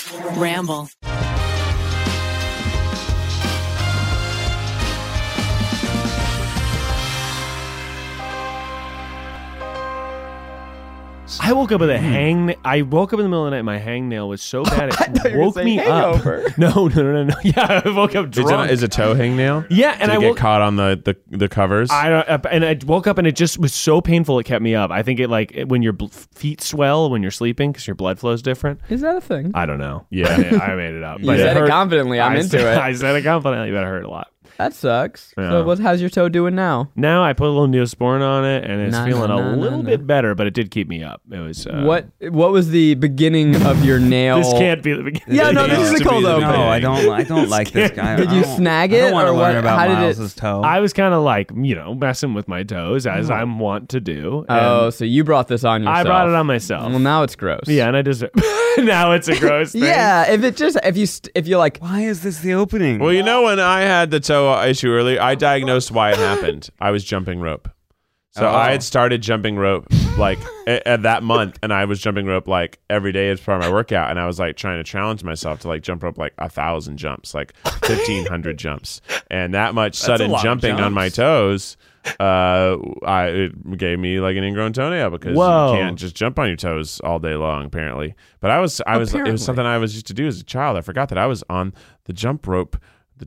Ramble. I woke up with a hang. I woke up in the middle of the night. My hangnail was so bad it woke me up. No. Yeah, I woke up drunk. Is a toe hangnail? Yeah, and Did I it get caught on the covers. I woke up and it just was so painful. It kept me up. I think when your feet swell when you're sleeping because your blood flow is different. Is that a thing? I don't know. Yeah, I made it up. You said it confidently. I'm into it. I said it confidently, but it hurt a lot. That sucks. Yeah. So how's your toe doing now? Now I put a little Neosporin on it, and it's feeling a little bit better, but it did keep me up. It was what was the beginning of your nail? This can't be the beginning. Yeah, no, this is a cold open. No, I don't like this guy. Did you snag it, I don't want or to what? learn about How did Miles's toe. I was kind of like, messing with my toes as I'm wont to do. Oh, so you brought this on yourself. I brought it on myself. Well, now it's gross. Yeah, and I just now it's a gross thing. Yeah, if you're like, Why is this the opening? Well, when I had the toe issue earlier, I diagnosed why it happened. I was jumping rope. So I had started jumping rope like at that month, and I was jumping rope like every day as part of my workout, and I was like trying to challenge myself to like jump rope like 1,000 jumps, like 1,500 jumps, and that much sudden jumping on my toes. It gave me like an ingrown toenail because you can't just jump on your toes all day long, apparently. But it was something I was used to do as a child. I forgot that I was on the jump rope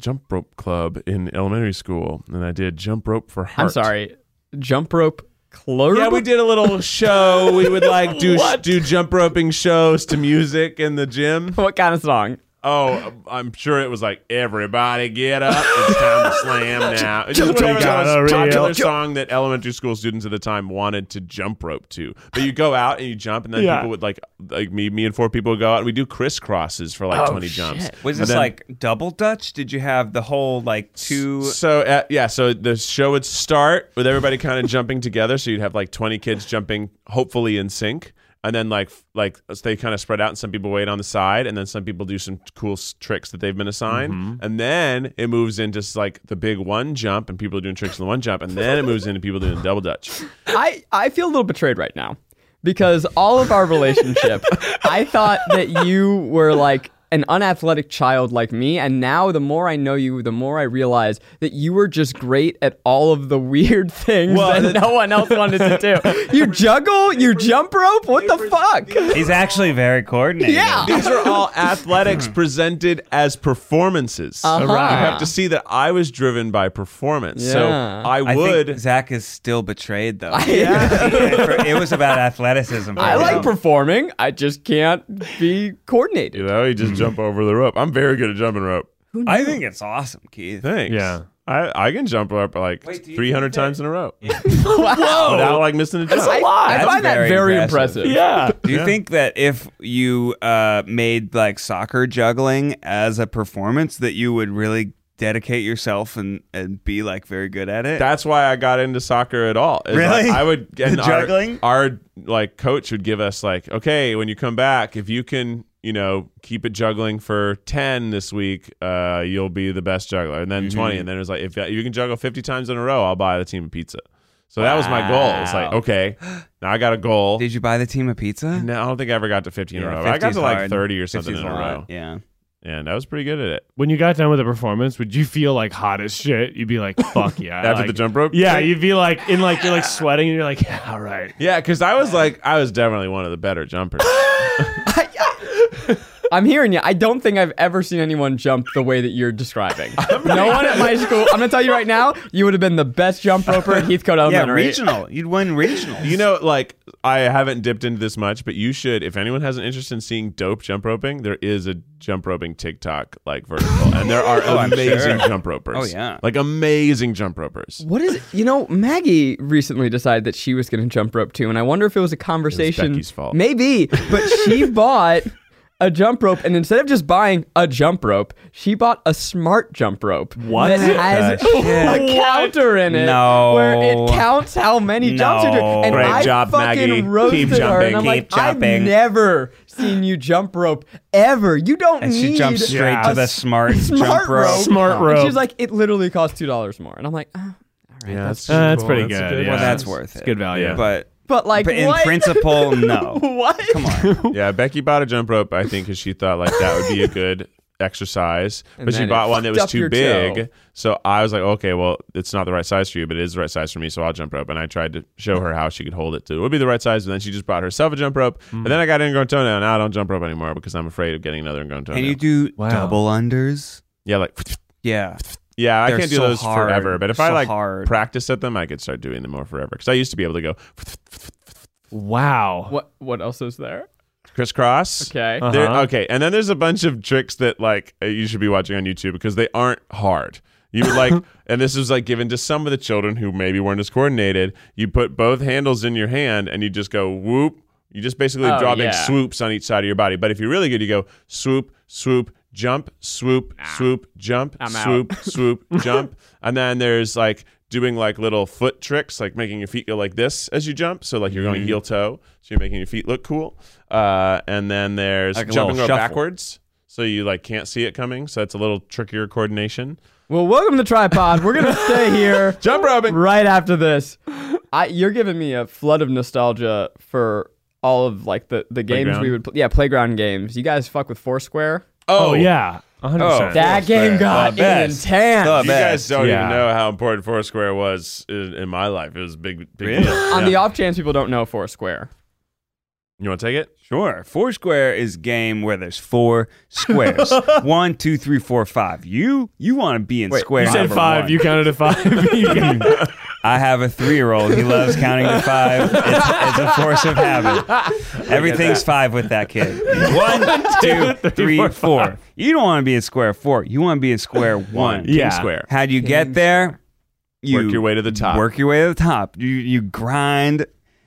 club in elementary school, and I did jump rope for heart. I'm sorry, jump rope club? Yeah, we did a little show. We would like do jump roping shows to music in the gym. What kind of song? Oh, I'm sure it was like, everybody get up, it's time to slam now. It's just whatever the most popular song that elementary school students at the time wanted to jump rope to. But you go out and you jump, and then people would like me and 4 people would go out, and we do crisscrosses for like 20 jumps. Was this like double Dutch? Did you have the whole like two? So the show would start with everybody kind of jumping together. So you'd have like 20 kids jumping, hopefully in sync. And then like they kind of spread out, and some people wait on the side, and then some people do some cool tricks that they've been assigned. Mm-hmm. And then it moves into like the big one jump, and people are doing tricks in the one jump, and then it moves into people doing double Dutch. I feel a little betrayed right now because all of our relationship, I thought that you were like an unathletic child like me, and now the more I know you, the more I realize that you were just great at all of the weird things that no one else wanted to do. You juggle, you jump rope, what the fuck? He's actually very coordinated. Yeah. These are all athletics presented as performances. Uh-huh. You have to see that I was driven by performance. Yeah. So I think Zach is still betrayed, though. It was about athleticism. I like performing, I just can't be coordinated. he just jump over the rope. I'm very good at jumping rope. I think it's awesome, Keith. Thanks. Yeah. I can jump rope like 300 times in a row. Wow. Without like missing a jump. I find that very very impressive. impressive. Do you think that if you made like soccer juggling as a performance, that you would really dedicate yourself and be like very good at it? That's why I got into soccer at all. Really? I would and juggling? Our like coach would give us like, okay, when you come back, if you can, keep it juggling for 10 this week, you'll be the best juggler. And then 20, and then it was like, if you can juggle 50 times in a row, I'll buy the team a pizza. So that was my goal. It's like, okay, now I got a goal. Did you buy the team a pizza? No, I don't think I ever got to 50 in a row. 50's I got to like hard. 30 or something in a row. Yeah. And I was pretty good at it. When you got done with the performance, would you feel like hot as shit? You'd be like, fuck yeah. After the jump rope? Yeah, you'd be like, you're like sweating, and you're like, yeah, all right. Yeah, because I was definitely one of the better jumpers. I'm hearing you. I don't think I've ever seen anyone jump the way that you're describing. No one at my school. I'm going to tell you right now, you would have been the best jump roper at Heathcote Yeah, Elementary. regional. You'd win regional. I haven't dipped into this much, but you should. If anyone has an interest in seeing dope jump roping, there is a jump roping TikTok like vertical, and there are amazing jump ropers. Oh, yeah. Like amazing jump ropers. What is it? Maggie recently decided that she was going to jump rope too, and I wonder if it was a conversation. It was Becky's fault. Maybe, but she bought a jump rope, and instead of just buying a jump rope, she bought a smart jump rope. What? That has a counter in it. No. Where it counts how many jumps you're doing. And Great I job, fucking Maggie. roasted Keep her, and jumping. I'm like, Keep jumping. I've never seen you jump rope ever. You don't And need she jumps straight Yeah. to the smart jump rope. Smart And rope. she's like, it literally costs $2 more. And I'm like, all right, Yeah, that's that's cool. pretty That's a good. good Yeah. Well, that's worth it. It's good value. Yeah. But But like, But in what? principle, no. What? Come on. Yeah, Becky bought a jump rope, I think, because she thought like that would be a good exercise. And But she then it bought one that fucked was up too your big. toe. So I was like, okay, well, it's not the right size for you, but it is the right size for me, so I'll jump rope. And I tried to show her how she could hold it to. It would be the right size, and then she just bought herself a jump rope. And then I got ingrown toenail. Now I don't jump rope anymore because I'm afraid of getting another ingrown toenail. Can you do Wow. double unders? Yeah, like Yeah. yeah, I They're can't do so those hard. forever. But if I So like hard. practiced at them, I could start doing them more forever. Because I used to be able to go Wow. What else is there? crisscross. Okay. Uh-huh. Okay, and then there's a bunch of tricks that like you should be watching on YouTube because they aren't hard. You would like, and this was like given to some of the children who maybe weren't as coordinated. You put both handles in your hand and you just go whoop. You just basically Oh, draw big yeah. swoops on each side of your body. But if you're really good, you go swoop, swoop, jump, swoop, swoop, jump, I'm out. swoop, swoop, jump. And then there's like doing like little foot tricks, like making your feet go like this as you jump. So like you're going heel toe, so you're making your feet look cool. And then there's Like a jumping little rope shuffle. backwards, so you like can't see it coming. So that's a little trickier coordination. Well, welcome to Tripod. We're gonna stay here Jump roping. right after this. You're giving me a flood of nostalgia for all of like the games Playground? we would play. Yeah, playground games. You guys fuck with Foursquare? Oh, yeah. 100%. That game got The best. intense. The You guys don't Yeah. even know how important Foursquare was in my life. It was a big Really? deal. On Yeah. the off chance people don't know Foursquare. You want to take it? Sure. Foursquare is a game where there's 4 squares. 1, 2, 3, 4, 5. You want to be in square You said number 5. 1. You counted to 5. I have a 3-year-old. He loves counting to 5. It's a force of habit. Everything's 5 with that kid. 1, 2, 3, 4. You don't want to be in square 4. You want to be in square 1. Yeah. King Square. How do you get there? You Work your way to the top. Work your way to the top. You grind.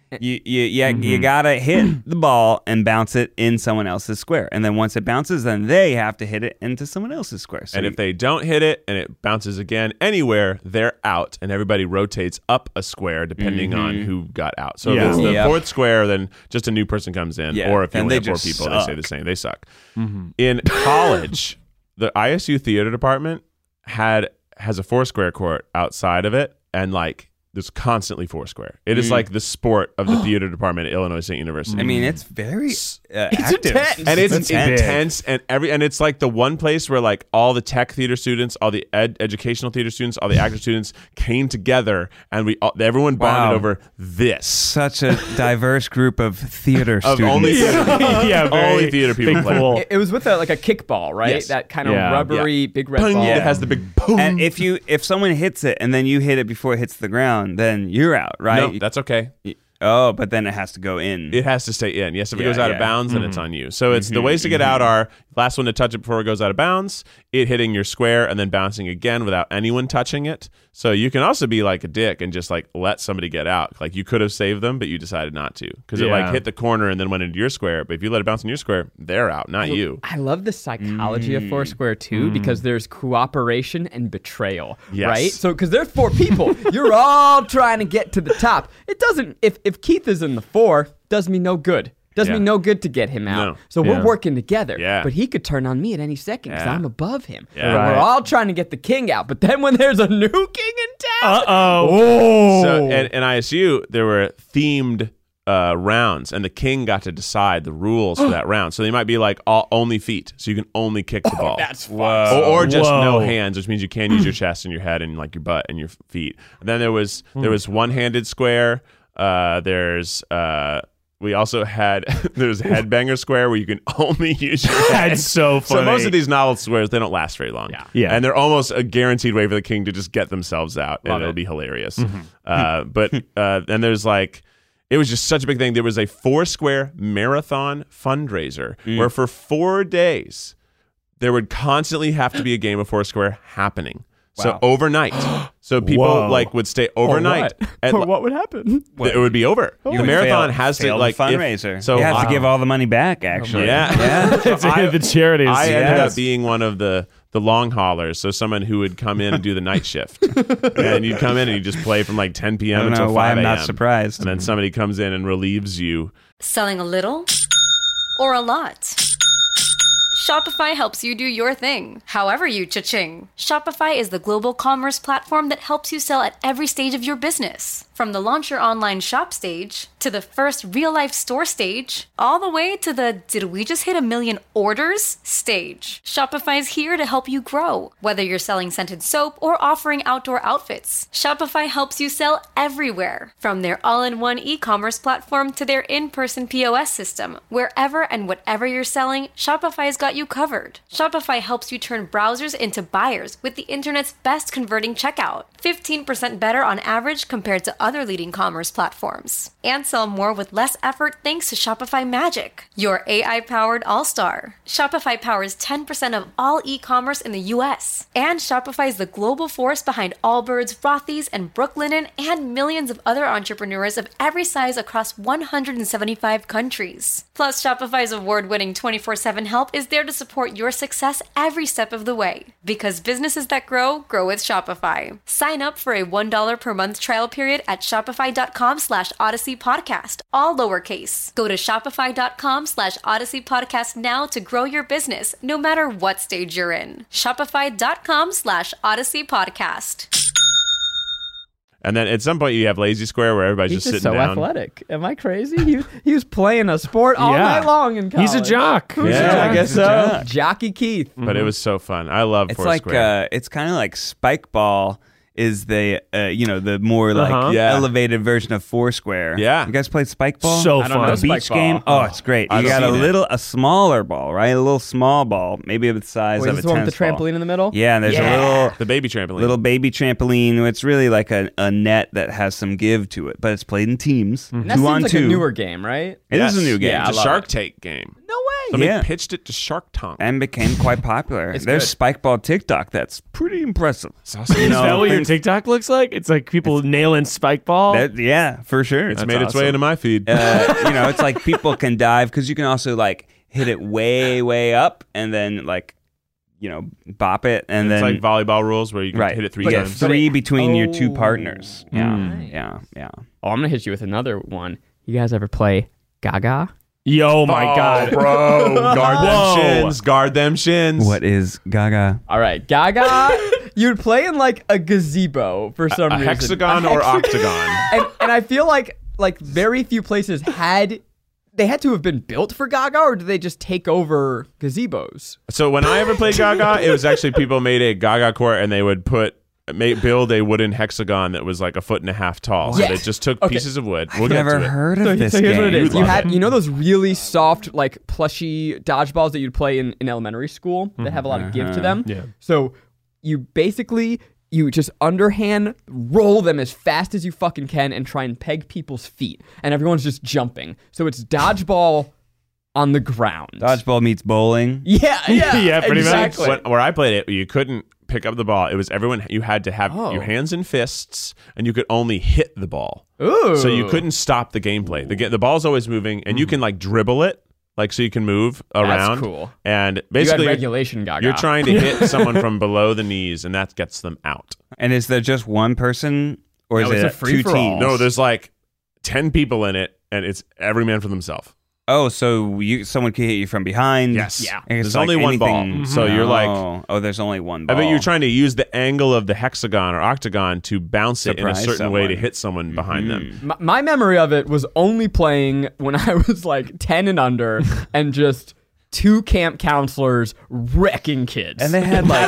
You gotta hit the ball and bounce it in someone else's square, and then once it bounces, then they have to hit it into someone else's square. So And if they don't hit it and it bounces again anywhere, they're out. And everybody rotates up a square depending on who got out. So Yeah. if it's the Yep. 4th square, then just a new person comes in. Yeah. Or if you And only they have 4 just people, they stay suck. the same. They suck. In college, the ISU theater department has a Foursquare court outside of it, and like there's constantly Foursquare. It is like the sport of the theater department at Illinois State University. I mean, it's very active. intense. And it's intense. intense, and it's like the one place where like all the tech theater students, all the educational theater students, all the actor students came together, and everyone bonded Wow. over this. Such a diverse group of theater Of students. only yeah, very only theater people big play. pool. It was with like a kickball, right? Yes. That kind of Yeah. rubbery big red Boom, ball. It has the big boom. And if someone hits it and then you hit it before it hits the ground, then you're out, right? No, that's okay. Oh, but then it has to go in. It has to stay in. Yes, if it Yeah, goes out of yeah. bounds, then it's on you. So it's the ways to get out are last one to touch it before it goes out of bounds, it hitting your square, and then bouncing again without anyone touching it. So you can also be like a dick and just like let somebody get out. Like you could have saved them, but you decided not to because it like Yeah. hit the corner and then went into your square. But if you let it bounce in your square, they're out, not you. I love the psychology of Foursquare too, because there's cooperation and betrayal, Yes. right? So because there's 4 people, you're all trying to get to the top. It doesn't. If Keith is in the 4, does me no good. Does me Yeah. no good to get him out. No. So we're Yeah. working together. Yeah. But he could turn on me at any second because Yeah. I'm above him. Yeah. And we're Right. all trying to get the king out. But then when there's a new king in town, Uh-oh. So at ISU, there were themed rounds, and the king got to decide the rules for that round. So they might be like only feet, so you can only kick the ball. that's fun. Or just no Whoa. hands, which means you can use your chest and your head and like your butt and your feet. And then there was one-handed square. We also had there's headbanger square where you can only use your head. That's so funny. So most of these novel squares, they don't last very long. Yeah. And they're almost a guaranteed way for the king to just get themselves out, and it'll it. be hilarious. But then there's like, it was just such a big thing. There was a Foursquare marathon fundraiser where for 4 days there would constantly have to be a game of Foursquare happening. So Wow. overnight. So people Whoa. like would stay overnight. at- Or what would happen? it would be over. You The would marathon fail- has to failed like the fundraiser. so you have I- to give all the money back. Actually, Yeah. It's the charities. I ended Yes. up being one of the long haulers, so someone who would come in and do the night shift. And you'd come in and you just play from like 10 I p.m. don't until know 5 why a.m. I'm not surprised. And then somebody comes in and relieves you. Selling a little or a lot? Shopify helps you do your thing, however you cha-ching. Shopify is the global commerce platform that helps you sell at every stage of your business. From the launch your online shop stage, to the first real-life store stage, all the way to the did we just hit 1 million orders stage. Shopify is here to help you grow. Whether you're selling scented soap or offering outdoor outfits, Shopify helps you sell everywhere. From their all-in-one e-commerce platform to their in-person POS system, wherever and whatever you're selling, Shopify's got you covered. Shopify helps you turn browsers into buyers with the internet's best converting checkout. 15% better on average compared to other leading commerce platforms. And sell more with less effort thanks to Shopify Magic, your AI-powered all-star. Shopify powers 10% of all e-commerce in the US. And Shopify is the global force behind Allbirds, Rothy's, and Brooklinen, and millions of other entrepreneurs of every size across 175 countries. Plus, Shopify's award-winning 24/7 help is there to support your success every step of the way. Because businesses that grow, grow with Shopify. Sign up for a $1 per month trial period at shopify.com/Odyssey Podcast, all lowercase. Go to shopify.com/Odyssey Podcast now to grow your business, no matter what stage you're in. Shopify.com/Odyssey Podcast. And then at some point you have Lazy Square where everybody's He's just just sitting so down. athletic. Am I crazy? He was playing a sport all Yeah. night long in college. He's a jock. Yeah, I guess he's a so. jock. Jockey Keith. But it was so fun. I love It's Foursquare. like it's kind of like Spike Ball is the the more like Uh-huh. Yeah. elevated version of Foursquare. Yeah. You guys played Spike Ball? So I don't fun. know. Spike Beach Ball. game. Oh, it's great. I've You got seen it. a smaller ball, right? A little small ball, maybe the size Wait, of is a this the one with the tennis ball. trampoline in the middle? Yeah, and there's a the baby trampoline. little baby trampoline. It's really like a net that has some give to it, but it's played in teams, And that 2 seems on like 2. a newer game, right? It is a new game. Yeah, I It's a love Shark it. Tank game. No way. Somebody Yeah. pitched it to Shark Tank. And became quite popular. It's There's good. Spike Ball TikTok that's pretty impressive. It's awesome. Is that what your things- TikTok looks like? It's like people nailing spike ball. Yeah, for sure. It's made its way into my feed. It's like people can dive because you can also like hit it way up and then like bop it and It's then like volleyball rules where you can right hit it 3 But times. 3 between your 2 Oh. partners. Yeah, Right. yeah. Oh, I'm gonna hit you with another one. You guys ever play Gaga? Yo, my God. bro. Guard them Whoa. shins. Guard them shins. What is Gaga? All right, Gaga. You'd play in like a gazebo for some A reason. hexagon A or hexa- octagon? and I feel like very few places had to have been built for Gaga, or did they just take over gazebos? So when I ever played Gaga, it was actually people made a Gaga court and they would build a wooden hexagon that was like 1.5 feet tall. So Yes. they just took Okay. pieces of wood. I've never heard of this So here's game. what it is. You'd You love had those really soft, like plushy dodgeballs that you'd play in elementary school that have a lot of give to them. Yeah. So you just underhand roll them as fast as you fucking can and try and peg people's feet. And everyone's just jumping. So it's dodgeball on the ground. Dodgeball meets bowling. Yeah, Yeah, pretty much. exactly. Where I played it, you couldn't pick up the ball. It was everyone. You had to have your hands in fists, and you could only hit the ball. Ooh. So you couldn't stop the gameplay. The ball's always moving, and you can like dribble it, like so you can move around. cool. And You had basically, regulation, Gaga. you're trying to hit someone from below the knees, and that gets them out. And is there just one person or No, is it's a it 2 free-for-all. teams? No, there's like 10 people in it, and it's every man for themselves. Oh, so someone can hit you from behind? Yes. Yeah. And it's There's like only one ball. anything- So you're like, oh, there's only one I ball. bet you're trying to use the angle of the hexagon or octagon to bounce it in a Surprise certain way to someone. hit someone behind them. My memory of it was only playing when I was like 10 and under and just 2 camp counselors wrecking kids. And they had like,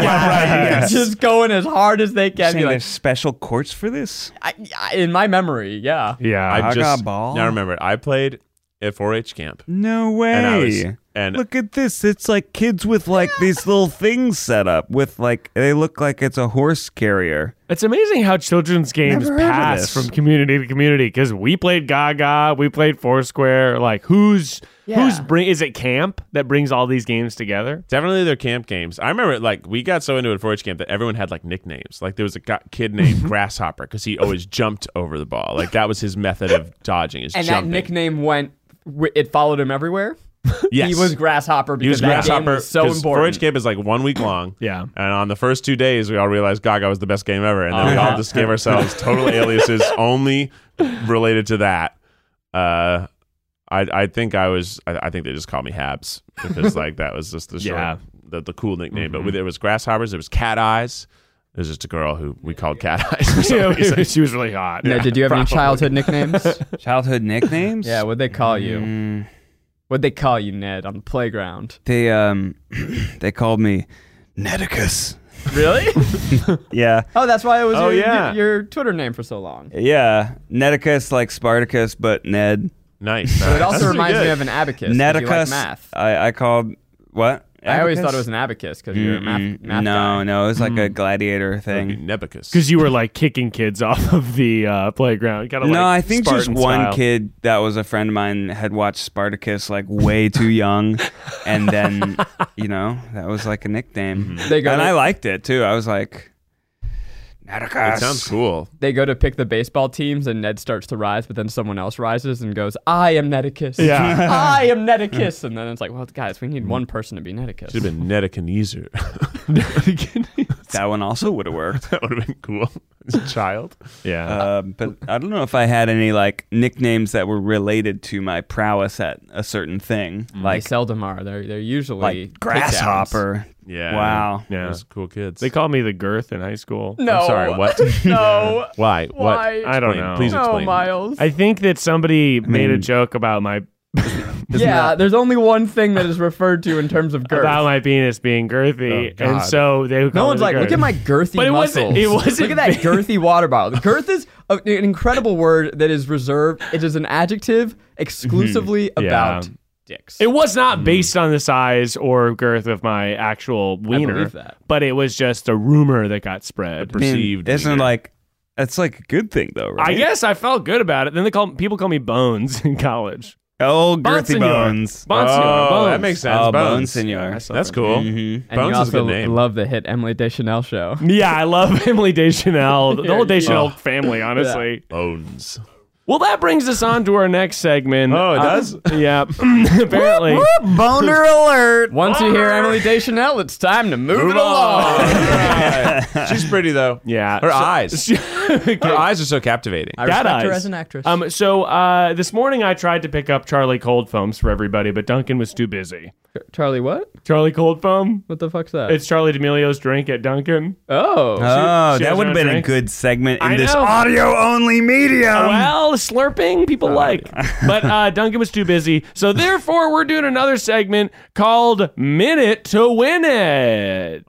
just going as hard as they can. saying Be like, there's special courts for this. in my memory, yeah. Yeah. Gaga ball? Now remember, I played at 4-H camp. No way. And I was, and Look at this. It's like kids with like these little things set up with like, they look like it's a horse carrier. It's amazing how children's games Never heard of pass this. from community to community because we played Gaga, we played Foursquare. Like, who's is it camp that brings all these games together? definitely their camp games. I remember like we got so into it at 4-H camp that everyone had like nicknames. Like there was a kid named Grasshopper because he always jumped over the ball. Like that was his method of dodging, is And jumping. that nickname it followed him everywhere. Yes. He was Grasshopper He was because that game Grasshopper. was so 'cause important. 4-H camp is like 1 week long. Yeah. And on the first 2 days, we all realized Gaga was the best game ever. And then we all just gave ourselves total aliases only related to that. I think they just called me Habs because like that was just the short, Yeah. the cool nickname. But it was Grasshoppers. It was Cat Eyes. It was just a girl who we called Cat Eyes for some reason. She was really hot. Ned, did you have any childhood nicknames? Childhood nicknames? Yeah, what'd they call you? What'd they call you, Ned, on the playground? They they called me Nedicus. Really? Yeah. Oh, that's why it was yeah. your Twitter name for so long. Yeah. Nedicus, like Spartacus, but Ned. Nice. But it also That's reminds pretty me good. of an abacus. 'Cause Nedicus. You like math. I called what? I always Abacus? thought it was an abacus because you're a math guy. No, it was like a gladiator thing. Nebicus. Because you were like kicking kids off of the playground. Kind of No, like I think Spartan just one style. kid that was a friend of mine had watched Spartacus like way too young, and then that was like a nickname, They go and to- I liked it too. I was like, Nedicus. It sounds cool. They go to pick the baseball teams, and Ned starts to rise, but then someone else rises and goes, "I am Nedicus." Yeah. I am Nedicus. And then it's like, well, guys, we need one person to be Nedicus. Should have been Nebuchadnezzar. That one also would have worked. That would have been cool as a child. Yeah. But I don't know if I had any like nicknames that were related to my prowess at a certain thing, They like seldom are. They're usually like grasshopper. Yeah. Wow. Yeah. Those are cool kids. They called me the Girth in high school. takedowns. No. I'm sorry, what? No. Why? What? Why? I don't Explain. know. Please No, explain. Miles. I think that somebody made a mean- joke about my There's only one thing that is referred to in terms of girth. about my penis being girthy, Oh, and God. so they would No call one's me like, the look Girth. at my girthy But it wasn't- muscles. it wasn't Look at that big. girthy water bottle. The girth is an incredible word that is reserved. It is an adjective exclusively about dicks. It was not based on the size or girth of my actual wiener, believe that. but it was just a rumor that got spread. I mean, Perceived isn't wiener. like that's like a good thing though, right? I guess I felt good about it. Then people call me Bones in college. Oh, girthy Bonsignor. bones. Bonsignor, Oh, Bones. that makes sense. Oh, Bones. Bonsignor. That's cool. Mhm. and Bones you is a good also name. love the hit Emily Deschanel show. Yeah, I love Emily Deschanel, the whole Deschanel Oh. family, honestly. Bones. Well, that brings us on to our next segment. Oh, it does? Yeah, apparently. Boner alert. Once you hear Emily Deschanel, it's time to move it along. Alright. She's pretty though. Yeah. Her eyes. Her eyes are so captivating. I Cat respect her eyes. as an actress. So this morning I tried to pick up Charlie Cold Foams for everybody, but Duncan was too busy. Charlie, what? Charlie Cold Foam? What the fuck's that? It's Charlie D'Amelio's drink at Duncan. oh. Oh, she that has would her have been drink. a good segment in I this know. audio only medium. Well, slurping people like. But Duncan was too busy. So therefore, we're doing another segment called Minute to Win It.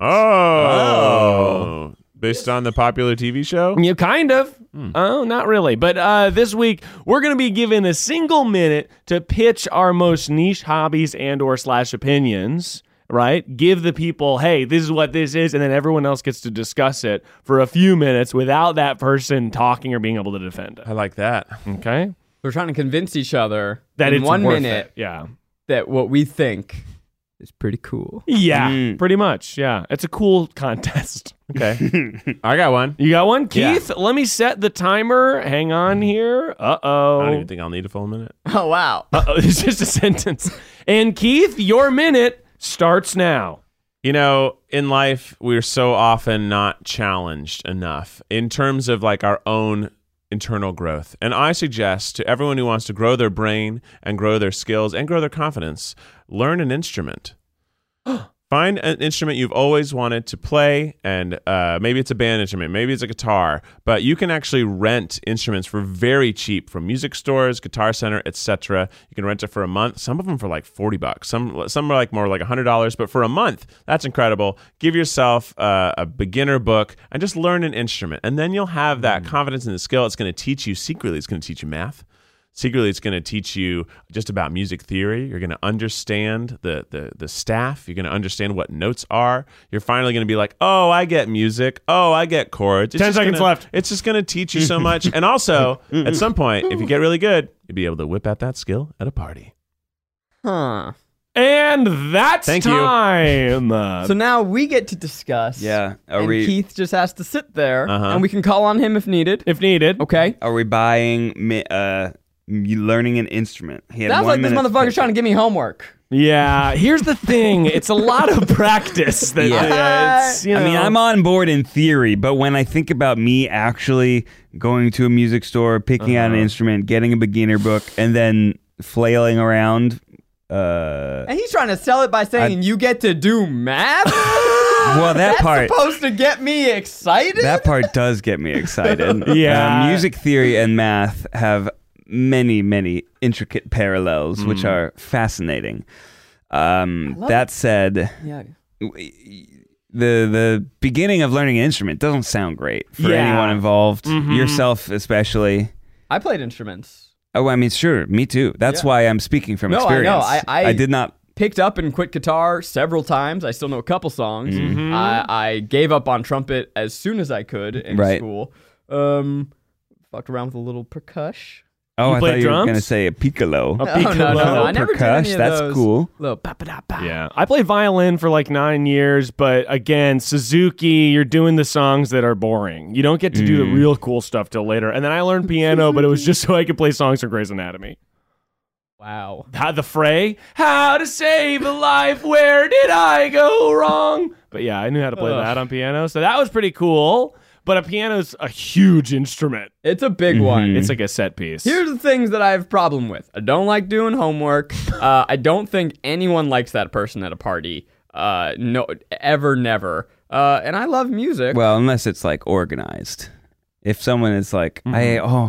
Oh. Based on the popular TV show? You kind of. Oh, not really. But this week, we're going to be given a single minute to pitch our most niche hobbies and or / opinions, right? Give the people, hey, this is what this is, and then everyone else gets to discuss it for a few minutes without that person talking or being able to defend it. I like that. Okay? We're trying to convince each other That in it's 1 worth minute it. Yeah. that what we think is pretty cool. Yeah, pretty much. Yeah. It's a cool contest. Okay. I got one. You got one? Yeah. Keith, let me set the timer. Hang on here. I don't Uh-oh. even think I'll need a full minute. Oh, wow. Uh-oh, it's just a sentence. And Keith, your minute starts now. You know, in life, we're so often not challenged enough in terms of like our own internal growth. And I suggest to everyone who wants to grow their brain and grow their skills and grow their confidence, learn an instrument. Find an instrument you've always wanted to play, and maybe it's a band instrument, maybe it's a guitar, but you can actually rent instruments for very cheap from music stores, Guitar Center, etc. You can rent it for a month. Some of them for like $40. Some are like more like $100, but for a month, that's incredible. Give yourself a beginner book and just learn an instrument, and then you'll have that confidence in the skill. It's going to teach you secretly. It's going to teach you math. Secretly, it's going to teach you just about music theory. You're going to understand the staff. You're going to understand what notes are. You're finally going to be like, oh, I get music. Oh, I get chords. It's 10 just seconds gonna- left. It's just going to teach you so much. And also, at some point, if you get really good, you'll be able to whip out that skill at a party. Huh. And that's Thank you. time. So now we get to discuss. Yeah. And Keith just has to sit there, Uh-huh. and we can call on him if needed. if needed. Okay. Are we buying learning an instrument? He had Sounds 1 like this minute to motherfucker's pick trying to it. give me homework. Yeah. Here's the thing. It's a lot of practice. That it's, you I mean, know. I'm on board in theory, but when I think about me actually going to a music store, picking out an instrument, getting a beginner book, and then flailing around, And he's trying to sell it by saying you get to do math? Well, that part. Supposed to get me excited. That part does get me excited. Yeah. Music theory and math have many, many intricate parallels, which are fascinating. That said, Yeah. the beginning of learning an instrument doesn't sound great for Yeah. anyone involved, yourself especially. I played instruments. Oh, I mean, sure, me too. That's why I'm speaking from No, I know. experience. I did not. Picked up and quit guitar several times. I still know a couple songs. I gave up on trumpet as soon as I could in Right. school. Fucked around with a little percussion. Oh, You I played thought you were drums? going to say a piccolo. A No, piccolo? no. I never did any Percuss, of that's those. cool. Little ba-ba-da-ba. Yeah, I played violin for like 9 years, but again, Suzuki, you're doing the songs that are boring. You don't get to do the real cool stuff till later. And then I learned piano, but it was just so I could play songs from Grey's Anatomy. Wow. The fray, how to save a life, where did I go wrong? But yeah, I knew how to play that on piano, so that was pretty cool. But a piano's a huge instrument. It's a big one. It's like a set piece. Here's the things that I have problem with. I don't like doing homework. I don't think anyone likes that person at a party. No, ever, never. And I love music. Well, unless it's like organized. If someone is like, I'm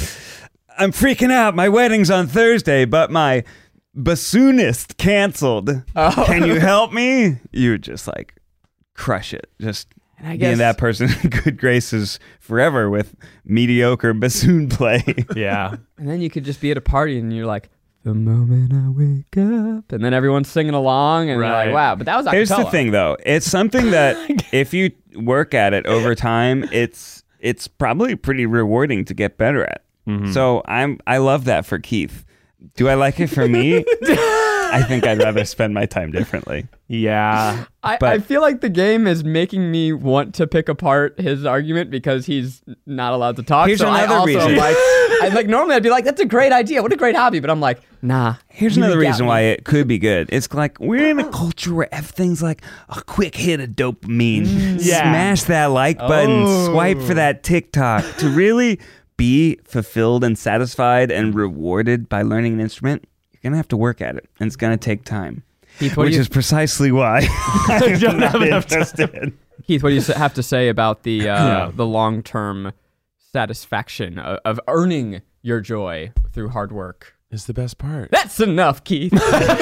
freaking out. My wedding's on Thursday, but my bassoonist canceled. Can you help me? You would just like crush it. Just I be guess in that person in good graces forever with mediocre bassoon play. Yeah. And then you could just be at a party and you're like, the moment I wake up, and then everyone's singing along, and you're Right. like, wow. But that was a Here's the cappella. thing, though. It's something that if you work at it over time, it's probably pretty rewarding to get better at. So I love that for Keith. Do I like it for me? I think I'd rather spend my time differently. Yeah. I But- feel like the game is making me want to pick apart his argument because he's not allowed to talk. Here's so I another also reason. am like, normally I'd be like, that's a great idea. What a great hobby. But I'm like, nah. Here's you another got reason me. why it could be good. It's like we're in a culture where everything's like a quick hit of dopamine. Yeah. Smash that like button, swipe for that TikTok. To really be fulfilled and satisfied and rewarded by learning an instrument, you're going to have to work at it. And it's going to take time. Keith, what Which do you, is precisely why I'm don't not have enough time. interested. Keith, what do you have to say about the the long-term satisfaction of earning your joy through hard work? It's the best part. That's enough, Keith.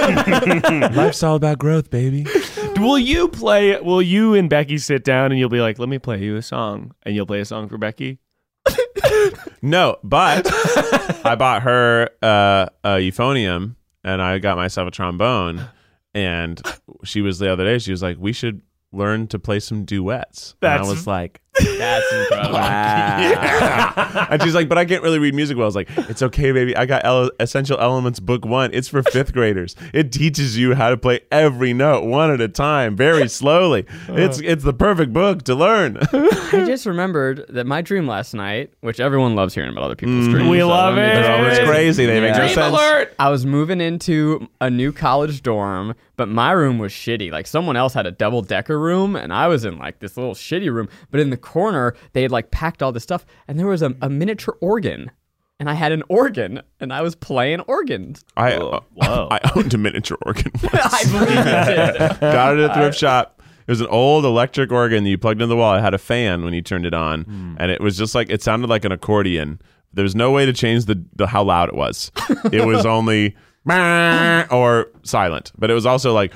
Life's all about growth, baby. Will you and Becky sit down and you'll be like, let me play you a song, and you'll play a song for Becky? No, but I bought her a euphonium and I got myself a trombone. And she was the other day, she was like, we should learn to play some duets. And I That's- was like, That's incredible. yeah. And she's like, but I can't really read music well. I was like, it's okay, baby. I got Essential Elements Book 1. It's for 5th graders. It teaches you how to play every note one at a time, very slowly. It's the perfect book to learn. I just remembered that my dream last night, which everyone loves hearing about other people's dreams. We so love let me it. just- They're always crazy. They make no Dream sense. alert! I was moving into a new college dorm, but my room was shitty. Like someone else had a double-decker room, and I was in like this little shitty room. But in the corner, they had like packed all this stuff, and there was a miniature organ. And I had an organ, and I was playing organs. I owned a miniature organ once. I believe you did. Got it at a thrift shop. It was an old electric organ that you plugged into the wall. It had a fan when you turned it on, and it was just like it sounded like an accordion. There was no way to change the how loud it was. It was only or silent, but it was also like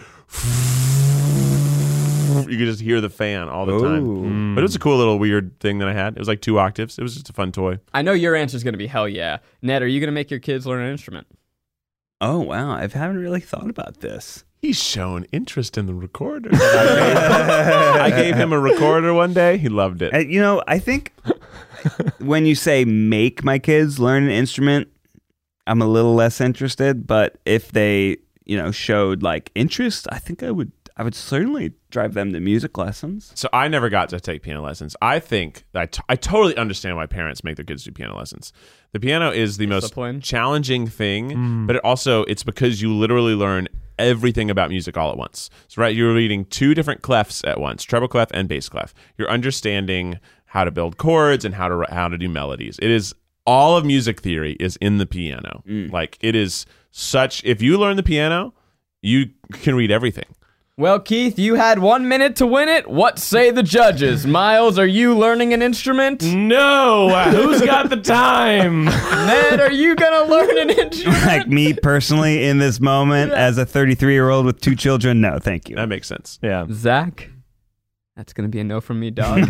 you could just hear the fan all the time. But it was a cool little weird thing that I had. It was like 2 octaves. It was just a fun toy. I know your answer is going to be hell yeah. Ned, are you going to make your kids learn an instrument? Oh, wow. I haven't really thought about this. He's shown interest in the recorder. I gave him a recorder one day. He loved it. You know, I think when you say make my kids learn an instrument, I'm a little less interested. But if they, showed like interest, I think I would certainly drive them to music lessons. So I never got to take piano lessons. I think that I totally understand why parents make their kids do piano lessons. The piano is the Discipline. most challenging thing, but it's because you literally learn everything about music all at once. So you're reading 2 different clefs at once, treble clef and bass clef. You're understanding how to build chords and how to do melodies. It is all of music theory is in the piano. Like it is such. If you learn the piano, you can read everything. Well, Keith, you had 1 minute to win it. What say the judges? Miles, are you learning an instrument? No! Who's got the time? Ned, are you going to learn an instrument? Like me personally in this moment as a 33-year-old with 2 children, no, thank you. That makes sense. Yeah. Zach? That's going to be a no from me, dog.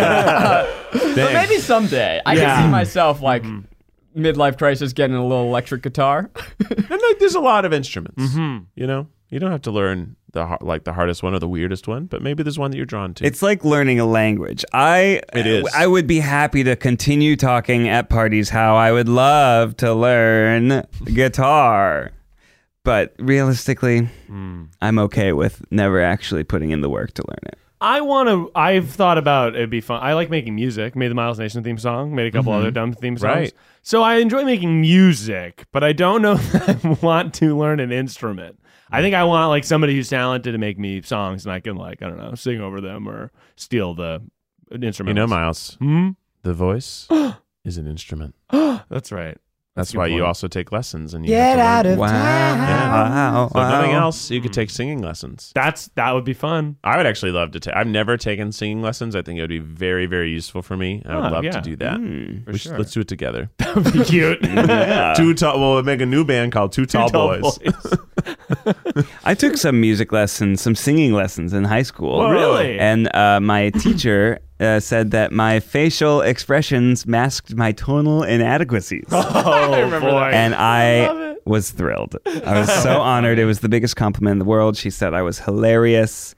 But maybe someday. I can see myself, like, midlife crisis getting a little electric guitar. And like, there's a lot of instruments. You know, you don't have to learn the hardest one or the weirdest one, but maybe there's one that you're drawn to. It's like learning a language. It is. I would be happy to continue talking at parties how I would love to learn guitar. But realistically, I'm okay with never actually putting in the work to learn it. I've thought about it'd be fun. I like making music. Made the Miles Nation theme song. Made a couple other dumb theme songs. Right. So I enjoy making music, but I don't know if I want to learn an instrument. I think I want like somebody who's talented to make me songs, and I can like, I don't know, sing over them or steal the instrument. You know, Miles, the voice is an instrument. That's right. That's a good why you point. also take lessons and you have to learn. Wow. Yeah. So if nothing else, you could take singing lessons. That would be fun. I would actually love to take. I've never taken singing lessons. I think it would be very, very useful for me. I would love to do that. Sure. Let's do it together. That would be cute. Two tall. We'll make a new band called Two Tall Boys. I took some music lessons, some singing lessons in high school. Whoa. Really? And my teacher said that my facial expressions masked my tonal inadequacies. Oh, boy. And I love I it. was thrilled. I was so honored. It was the biggest compliment in the world. She said I was hilarious.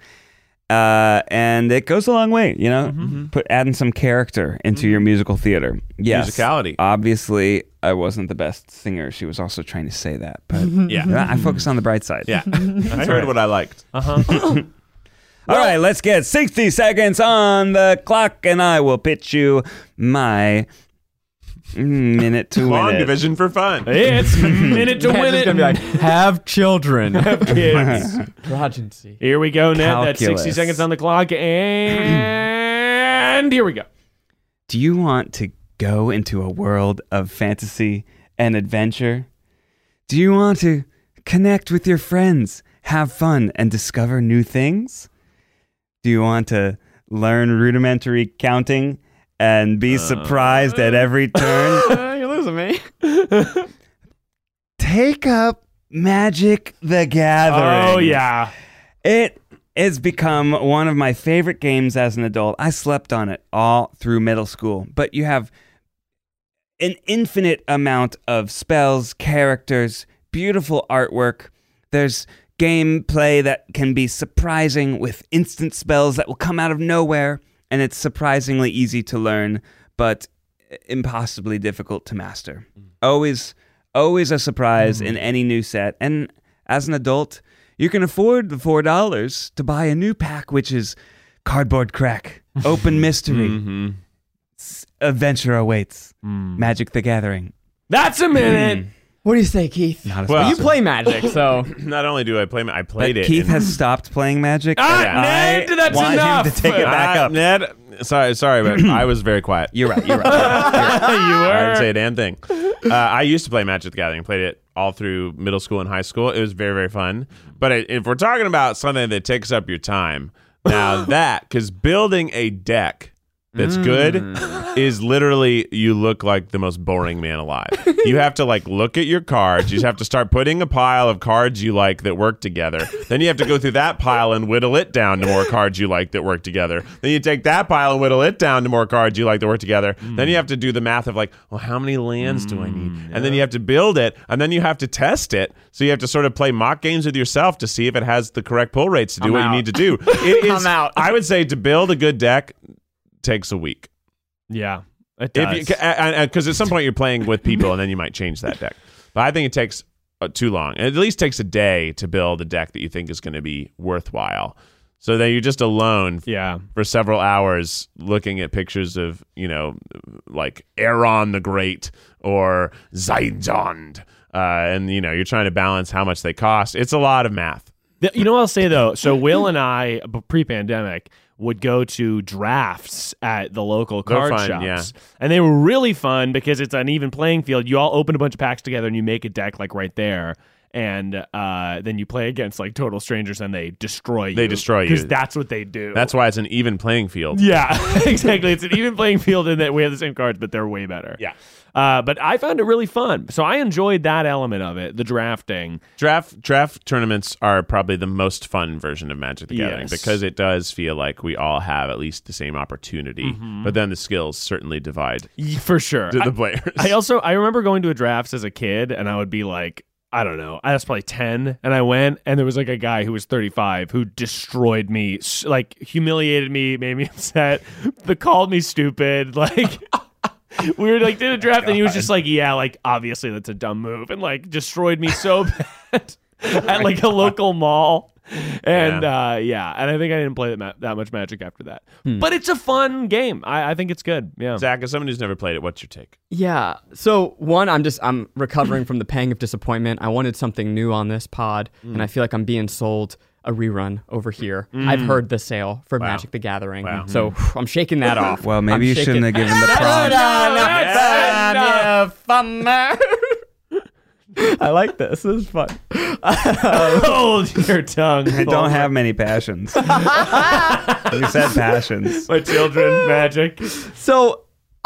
And it goes a long way, you know, adding some character into your musical theater. Yes. Musicality. Obviously, I wasn't the best singer. She was also trying to say that. But Yeah. I focus on the bright side. Yeah. I heard what I liked. All right, let's get 60 seconds on the clock, and I will pitch you my minute to win Long it. division for fun. It's minute to win it. Gonna be like, have children. Kids. Progeny. Here we go, Ned. That's 60 Calculus. seconds on the clock, and here we go. Do you want to go into a world of fantasy and adventure? Do you want to connect with your friends, have fun, and discover new things? Do you want to learn rudimentary counting and be surprised at every turn? You're losing me. Take up Magic the Gathering. Oh, yeah. It has become one of my favorite games as an adult. I slept on it all through middle school. But you have an infinite amount of spells, characters, beautiful artwork. There's gameplay that can be surprising with instant spells that will come out of nowhere. And it's surprisingly easy to learn, but impossibly difficult to master. Always a surprise in any new set. And as an adult, you can afford the $4 to buy a new pack, which is Cardboard Crack, Open Mystery, Adventure Awaits, Magic the Gathering. That's a minute. What do you say, Keith? Not as Well, You play Magic, so Not only do I play, I played But it. Keith in- has stopped playing Magic. Ned, that's want enough. him to take it back up. Ned, sorry, but I was very quiet. You're right. You I didn't were. say a damn thing. I used to play Magic the Gathering. Played it all through middle school and high school. It was very, very fun. But if we're talking about something that takes up your time, now because building a deck that's good is literally, you look like the most boring man alive. You have to like look at your cards. You have to start putting a pile of cards you like that work together. Then you have to go through that pile and whittle it down to more cards you like that work together. Then you take that pile and whittle it down to more cards you like that work together. Then you have to do the math of like, well, how many lands do I need? And then you have to build it, and then you have to test it. So you have to sort of play mock games with yourself to see if it has the correct pull rates to do what you need to do. It is, I'm out. I would say to build a good deck takes a week. Yeah, it does. Because at some point you're playing with people and then you might change that deck. But I think it takes too long. It at least takes a day to build a deck that you think is going to be worthwhile. So then you're just alone for several hours looking at pictures of, like Aaron the Great or Zaidjond. And, you're trying to balance how much they cost. It's a lot of math. You know what I'll say, though? So Will and I, pre-pandemic, would go to drafts at the local They're card fun, shops. yeah. And they were really fun because it's an even playing field. You all open a bunch of packs together and you make a deck like right there. and then you play against like total strangers and they destroy you. They destroy you. Because that's what they do. That's why it's an even playing field. Yeah, exactly. It's an even playing field in that we have the same cards, but they're way better. Yeah. But I found it really fun. So I enjoyed that element of it, the drafting. Draft tournaments are probably the most fun version of Magic the Gathering Yes. because it does feel like we all have at least the same opportunity, but then the skills certainly divide For sure. the players. I remember going to a drafts as a kid, and I would be like, I don't know, I was probably 10, and I went, and there was like a guy who was 35 who destroyed me, like humiliated me, made me upset, called me stupid, like... We were like did a draft and he was just like, yeah, like obviously that's a dumb move, and like destroyed me so bad at like a local mall. And and I think I didn't play that much Magic after that. But it's a fun game. I think it's good. Yeah. Zach, as someone who's never played it, what's your take? Yeah. So one, I'm recovering from the pang of disappointment. I wanted something new on this pod, and I feel like I'm being sold a rerun over here. I've heard the sale for Magic the Gathering, so I'm shaking that off. Well, maybe you shouldn't have given the prompt. I like this. This is fun. Hold your tongue. I don't have many passions. You said passions. My children, Magic. So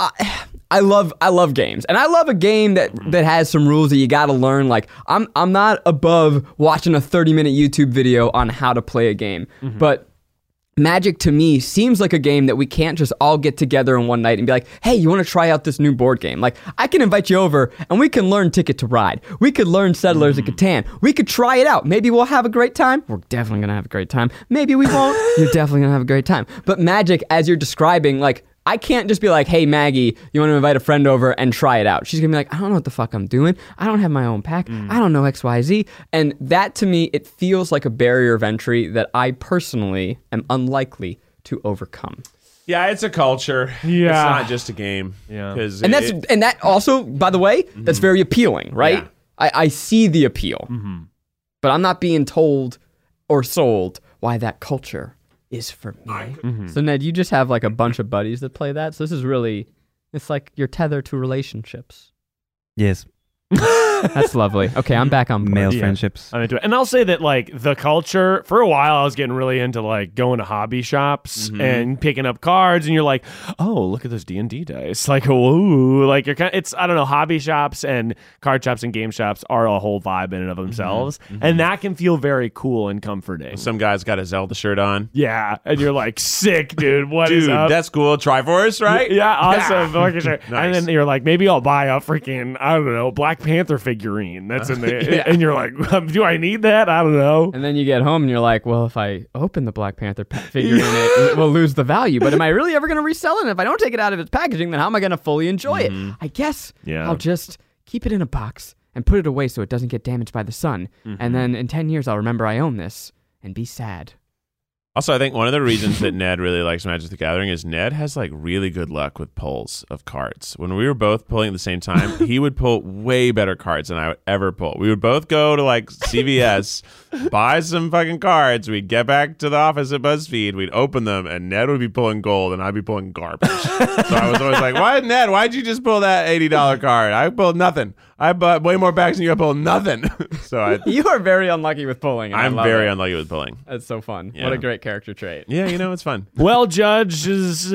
I love games, and I love a game that has some rules that you got to learn. Like I'm not above watching a 30-minute YouTube video on how to play a game, but Magic to me seems like a game that we can't just all get together in one night and be like, hey, you want to try out this new board game? Like, I can invite you over and we can learn Ticket to Ride. We could learn Settlers of Catan. We could try it out. Maybe we'll have a great time. We're definitely going to have a great time. Maybe we won't. You're definitely going to have a great time. But Magic, as you're describing, like, I can't just be like, hey, Maggie, you want to invite a friend over and try it out? She's going to be like, I don't know what the fuck I'm doing. I don't have my own pack. I don't know XYZ. And that, to me, it feels like a barrier of entry that I personally am unlikely to overcome. Yeah, it's a culture. Yeah. It's not just a game. Yeah. And that also, by the way, that's very appealing, right? Yeah. I see the appeal. But I'm not being told or sold why that culture is for me. So Ned, you just have like a bunch of buddies that play that. So this is really, it's like you're tethered to relationships. Yes. That's lovely. Okay, I'm back on board. Male Yeah. friendships. I'm into it. And I'll say that like the culture, for a while I was getting really into like going to hobby shops and picking up cards, and you're like, oh, look at those D&D dice. Like, whoa, like you're kind of, it's, I don't know, hobby shops and card shops and game shops are a whole vibe in and of themselves. And that can feel very cool and comforting. Some guy's got a Zelda shirt on. Yeah. And you're like, sick, dude. What is Dude, up? that's cool. Triforce, right? Yeah, awesome. Fucking sure. Nice. And then you're like, maybe I'll buy a freaking, I don't know, Black Panther figurine that's in there. And you're like, do I need that? I don't know. And then you get home and you're like, well, if I open the Black Panther figure in it will lose the value. But am I really ever going to resell it? And if I don't take it out of its packaging, then how am I going to fully enjoy it? I guess I'll just keep it in a box and put it away so it doesn't get damaged by the sun. And then in 10 years, I'll remember I own this and be sad. Also, I think one of the reasons that Ned really likes Magic the Gathering is Ned has like really good luck with pulls of cards. When we were both pulling at the same time, he would pull way better cards than I would ever pull. We would both go to like CVS, buy some fucking cards. We'd get back to the office at BuzzFeed. We'd open them, and Ned would be pulling gold, and I'd be pulling garbage. So I was always like, "Why, Ned? Why'd you just pull that $80 card? I pulled nothing. I bought way more packs than you. I pulled nothing." So You are very unlucky with pulling. And I'm I love very it. unlucky with pulling. That's so fun. Yeah. What a great character trait. Yeah, you know, it's fun. Well, judges,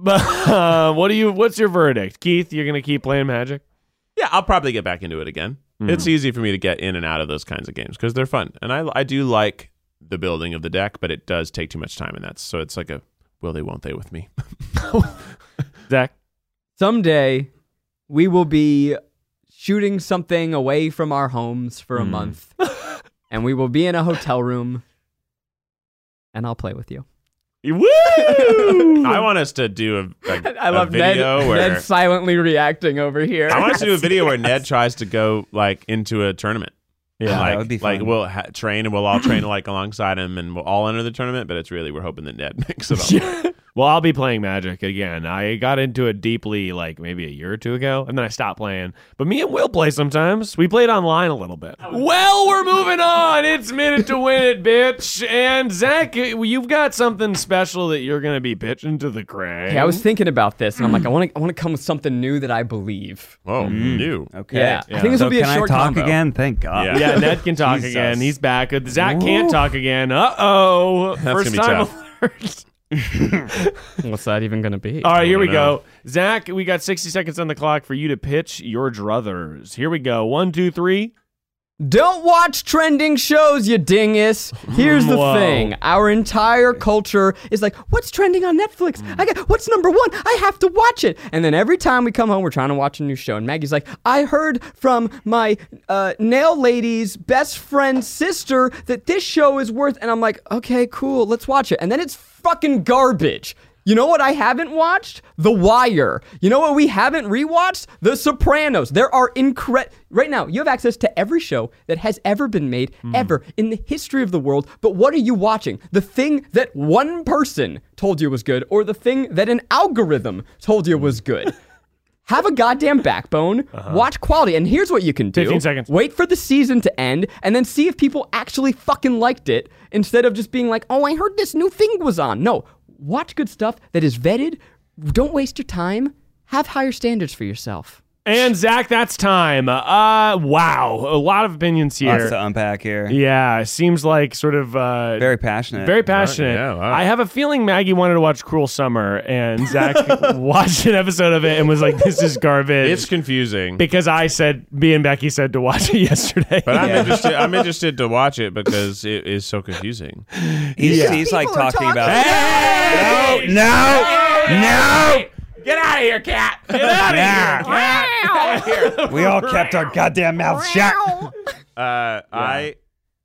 what's your verdict? Keith, you're going to keep playing Magic? Yeah, I'll probably get back into it again. It's easy for me to get in and out of those kinds of games because they're fun. And I do like the building of the deck, but it does take too much time, and so it's like a will they, won't they with me. Zach? Someday, we will be shooting something away from our homes for a month, and we will be in a hotel room, and I'll play with you. Woo! I want us to do I love video Ned, where Ned silently reacting over here. I want us to do a video where Ned tries to go like into a tournament. Yeah, like, that would be like fun. we'll train and we'll all train like alongside him and we'll all enter the tournament. But it's really we're hoping that Ned makes it all. Well, I'll be playing Magic again. I got into it deeply like maybe a year or two ago, and then I stopped playing. But me and Will play sometimes. We played online a little bit. Well, we're moving on. It's Minute to Win It, bitch. And Zach, you've got something special that you're going to be pitching to the crowd. Hey, I was thinking about this, and I'm like, I want to come with something new that I believe. Oh, new. Okay. Yeah. I think this will be a can short I talk combo. again? Thank God. Yeah. Yeah, Ned can talk Jesus. again. He's back. Zach can't talk again. Uh-oh. That's First gonna be time tough. alert. What's that even going to be? All right, here we know. go. Zach, we got 60 seconds on the clock for you to pitch your druthers. Here we go. 1, 2, 3. Don't watch trending shows, you dingus. Here's the Whoa. thing. Our entire culture is like, what's trending on Netflix? What's number one? I have to watch it. And then every time we come home, we're trying to watch a new show. And Maggie's like, I heard from my nail lady's best friend's sister that this show is worth. And I'm like, okay, cool, let's watch it. And then it's fucking garbage. You know what I haven't watched? The Wire. You know what we haven't rewatched? The Sopranos. There are right now, you have access to every show that has ever been made, ever, in the history of the world. But what are you watching? The thing that one person told you was good, or the thing that an algorithm told you was good? Have a goddamn backbone, watch quality, and here's what you can do. 15 seconds. Wait for the season to end, and then see if people actually fucking liked it, instead of just being like, oh, I heard this new thing was on. No. Watch good stuff that is vetted. Don't waste your time. Have higher standards for yourself. And Zach, that's time. Wow. A lot of opinions Lots here. to unpack here. Yeah, it seems like sort of Very passionate. very passionate. Yeah, wow. I have a feeling Maggie wanted to watch Cruel Summer, and Zach watched an episode of it and was like, this is garbage. It's confusing. because me and Becky said to watch it yesterday. But I'm interested to watch it because it is so confusing. He's like talking about. Hey! No! Get out of here, cat! Get out of here! We all kept our goddamn mouths shut. I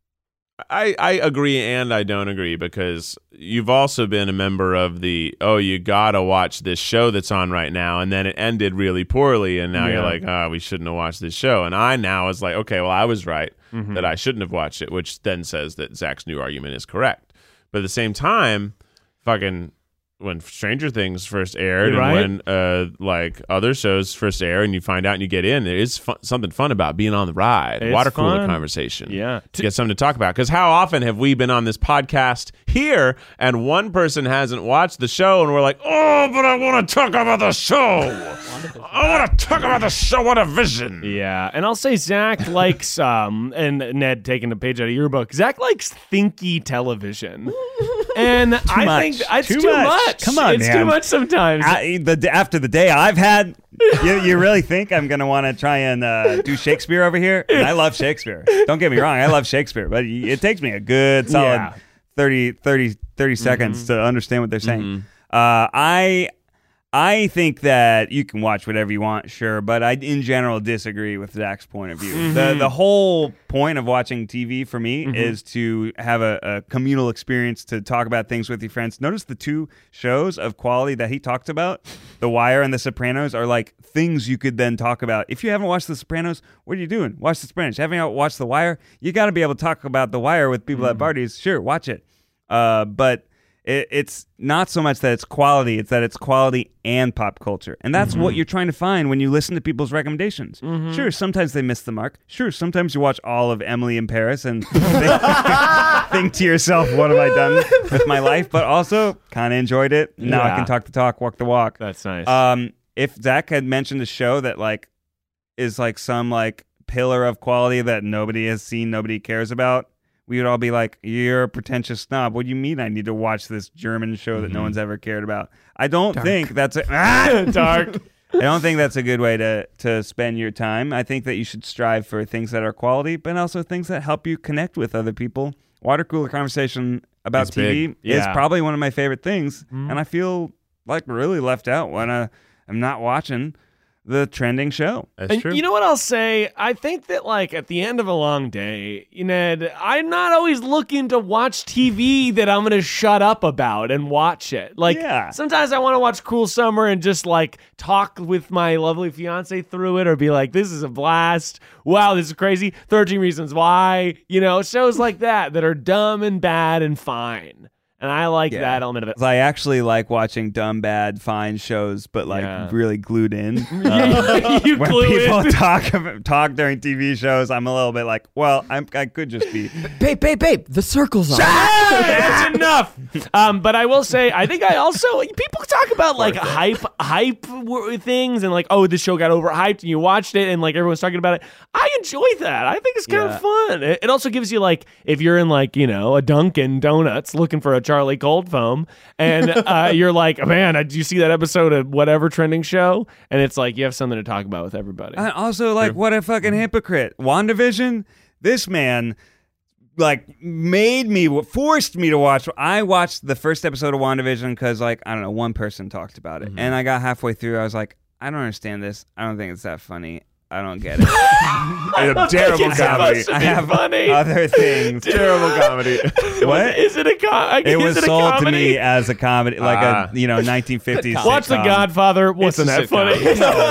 agree and I don't agree because you've also been a member of the you gotta watch this show that's on right now, and then it ended really poorly, and now you're like, we shouldn't have watched this show. And I now was like, okay, well, I was right that I shouldn't have watched it, which then says that Zach's new argument is correct. But at the same time, fucking when Stranger Things first aired, Right. and when like other shows first air, and you find out and you get in, there is something fun about being on the ride. It's Water cooler fun. conversation. Yeah. To get something to talk about. Because how often have we been on this podcast here and one person hasn't watched the show and we're like, oh, but I want to talk about the show. I want to talk about the show. What a vision. Yeah, and I'll say Zach likes, and Ned taking a page out of your book, Zach likes thinky television. And I much. think it's Too too much. much. Come on, it's man. too much sometimes. After the day I've had, you really think I'm going to want to try and do Shakespeare over here? And I love Shakespeare. Don't get me wrong. I love Shakespeare. But it takes me a good solid Yeah. 30 seconds to understand what they're saying. I think that you can watch whatever you want, sure, but I, in general, disagree with Zach's point of view. The whole point of watching TV for me is to have a communal experience, to talk about things with your friends. Notice the two shows of quality that he talked about, The Wire and The Sopranos, are like things you could then talk about. If you haven't watched The Sopranos, what are you doing? Watch The Sopranos. Haven't you watched The Wire? You got to be able to talk about The Wire with people at parties. Sure, watch it. But it's not so much that it's quality, it's that it's quality and pop culture. And that's what you're trying to find when you listen to people's recommendations. Sure, sometimes they miss the mark. Sure, sometimes you watch all of Emily in Paris and think to yourself, what have I done with my life? But also kind of enjoyed it. Now I Yeah. can talk the talk, walk the walk. That's nice. If Zach had mentioned a show that like is like some like pillar of quality that nobody has seen, nobody cares about, we would all be like, you're a pretentious snob. What do you mean I need to watch this German show that no one's ever cared about? I don't think that's Dark. I don't think that's a good way to spend your time. I think that you should strive for things that are quality, but also things that help you connect with other people. Water cooler conversation about It's TV big. is Yeah. probably one of my favorite things, and I feel like really left out when I'm not watching the trending show. That's And true. you know what I'll say? I think that, like, at the end of a long day, Ned, I'm not always looking to watch TV that I'm going to shut up about and watch it. Like, Yeah. sometimes I want to watch Cool Summer and just, like, talk with my lovely fiance through it, or be like, this is a blast. Wow, this is crazy. 13 Reasons Why. You know, shows like that are dumb and bad and fine. And I like Yeah. that element of it. I actually like watching dumb, bad, fine shows, but like Yeah. really glued in. You When glue people in. talk during TV shows, I'm a little bit like, well, I could just be. Babe, the circle's on. That's enough. But I will say, I think I also people talk about like hype things and like, oh, this show got overhyped and you watched it and like everyone's talking about it. I enjoy that. I think it's kind of fun. It also gives you like if you're in like a Dunkin' Donuts looking for a Charlie Cold Foam and you're like, man, did you see that episode of whatever trending show? And it's like you have something to talk about with everybody. And also, like, what a fucking hypocrite. WandaVision, this man, like, forced me to watch. I watched the first episode of WandaVision because, like, I don't know, one person talked about it. And I got halfway through. I was like, I don't understand this. I don't think it's that funny. I don't get it. It's a terrible comedy. I have funny. Other things. Terrible comedy. What? Is it a comedy? It was sold to me as a comedy, like a 1950s Watch The sitcom. Godfather. Wasn't It's a that funny?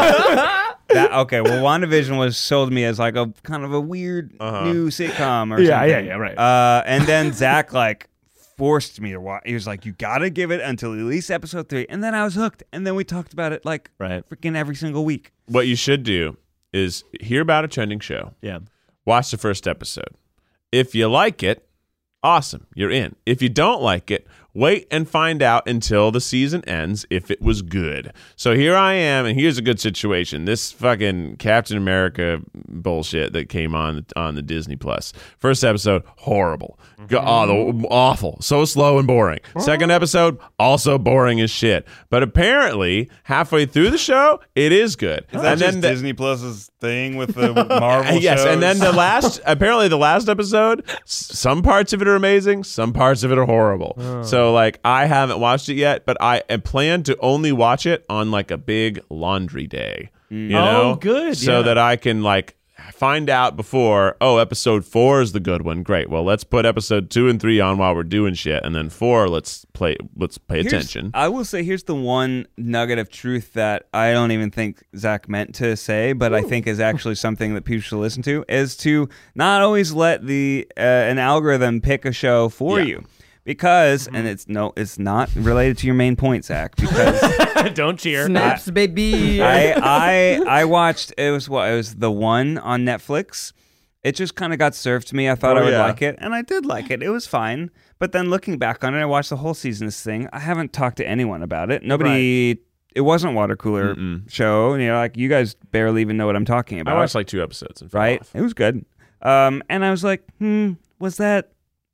Okay, well, WandaVision was sold to me as like a kind of a weird new sitcom or Yeah, something. yeah, right. And then Zach like forced me to watch. He was like, "You got to give it until at least episode 3," and then I was hooked. And then we talked about it like freaking every single week. What you should do is hear about a trending show. Yeah. Watch the first episode. If you like it, awesome, you're in. If you don't like it, wait and find out until the season ends if it was good. So here I am, and here's a good situation. This fucking Captain America bullshit that came on the Disney Plus. First episode, horrible. Awful. So slow and boring. Second episode, also boring as shit. But apparently, halfway through the show, it is good. And then Disney Plus's thing with the Marvel yes, shows. and then the last episode, some parts of it are amazing, some parts of it are horrible. So like I haven't watched it yet, but I plan to only watch it on like a big laundry day. You know? Oh, good. So Yeah. that I can like find out before, episode 4 is the good one. Great. Well, let's put episode 2 and 3 on while we're doing shit, and then 4 let's pay attention. I will say here's the one nugget of truth that I don't even think Zach meant to say, but I think is actually something that people should listen to, is to not always let an algorithm pick a show for you. Because, and it's not related to your main point, Zach, because Don't cheer. Snaps, baby. I watched, it was The One on Netflix. It just kind of got served to me. I thought I would like it, and I did like it. It was fine. But then looking back on it, I watched the whole season of this thing. I haven't talked to anyone about it. Nobody, it wasn't water cooler show. Like you guys barely even know what I'm talking about. I watched like 2 episodes. And fell right? off. It was good. And I was like, was that,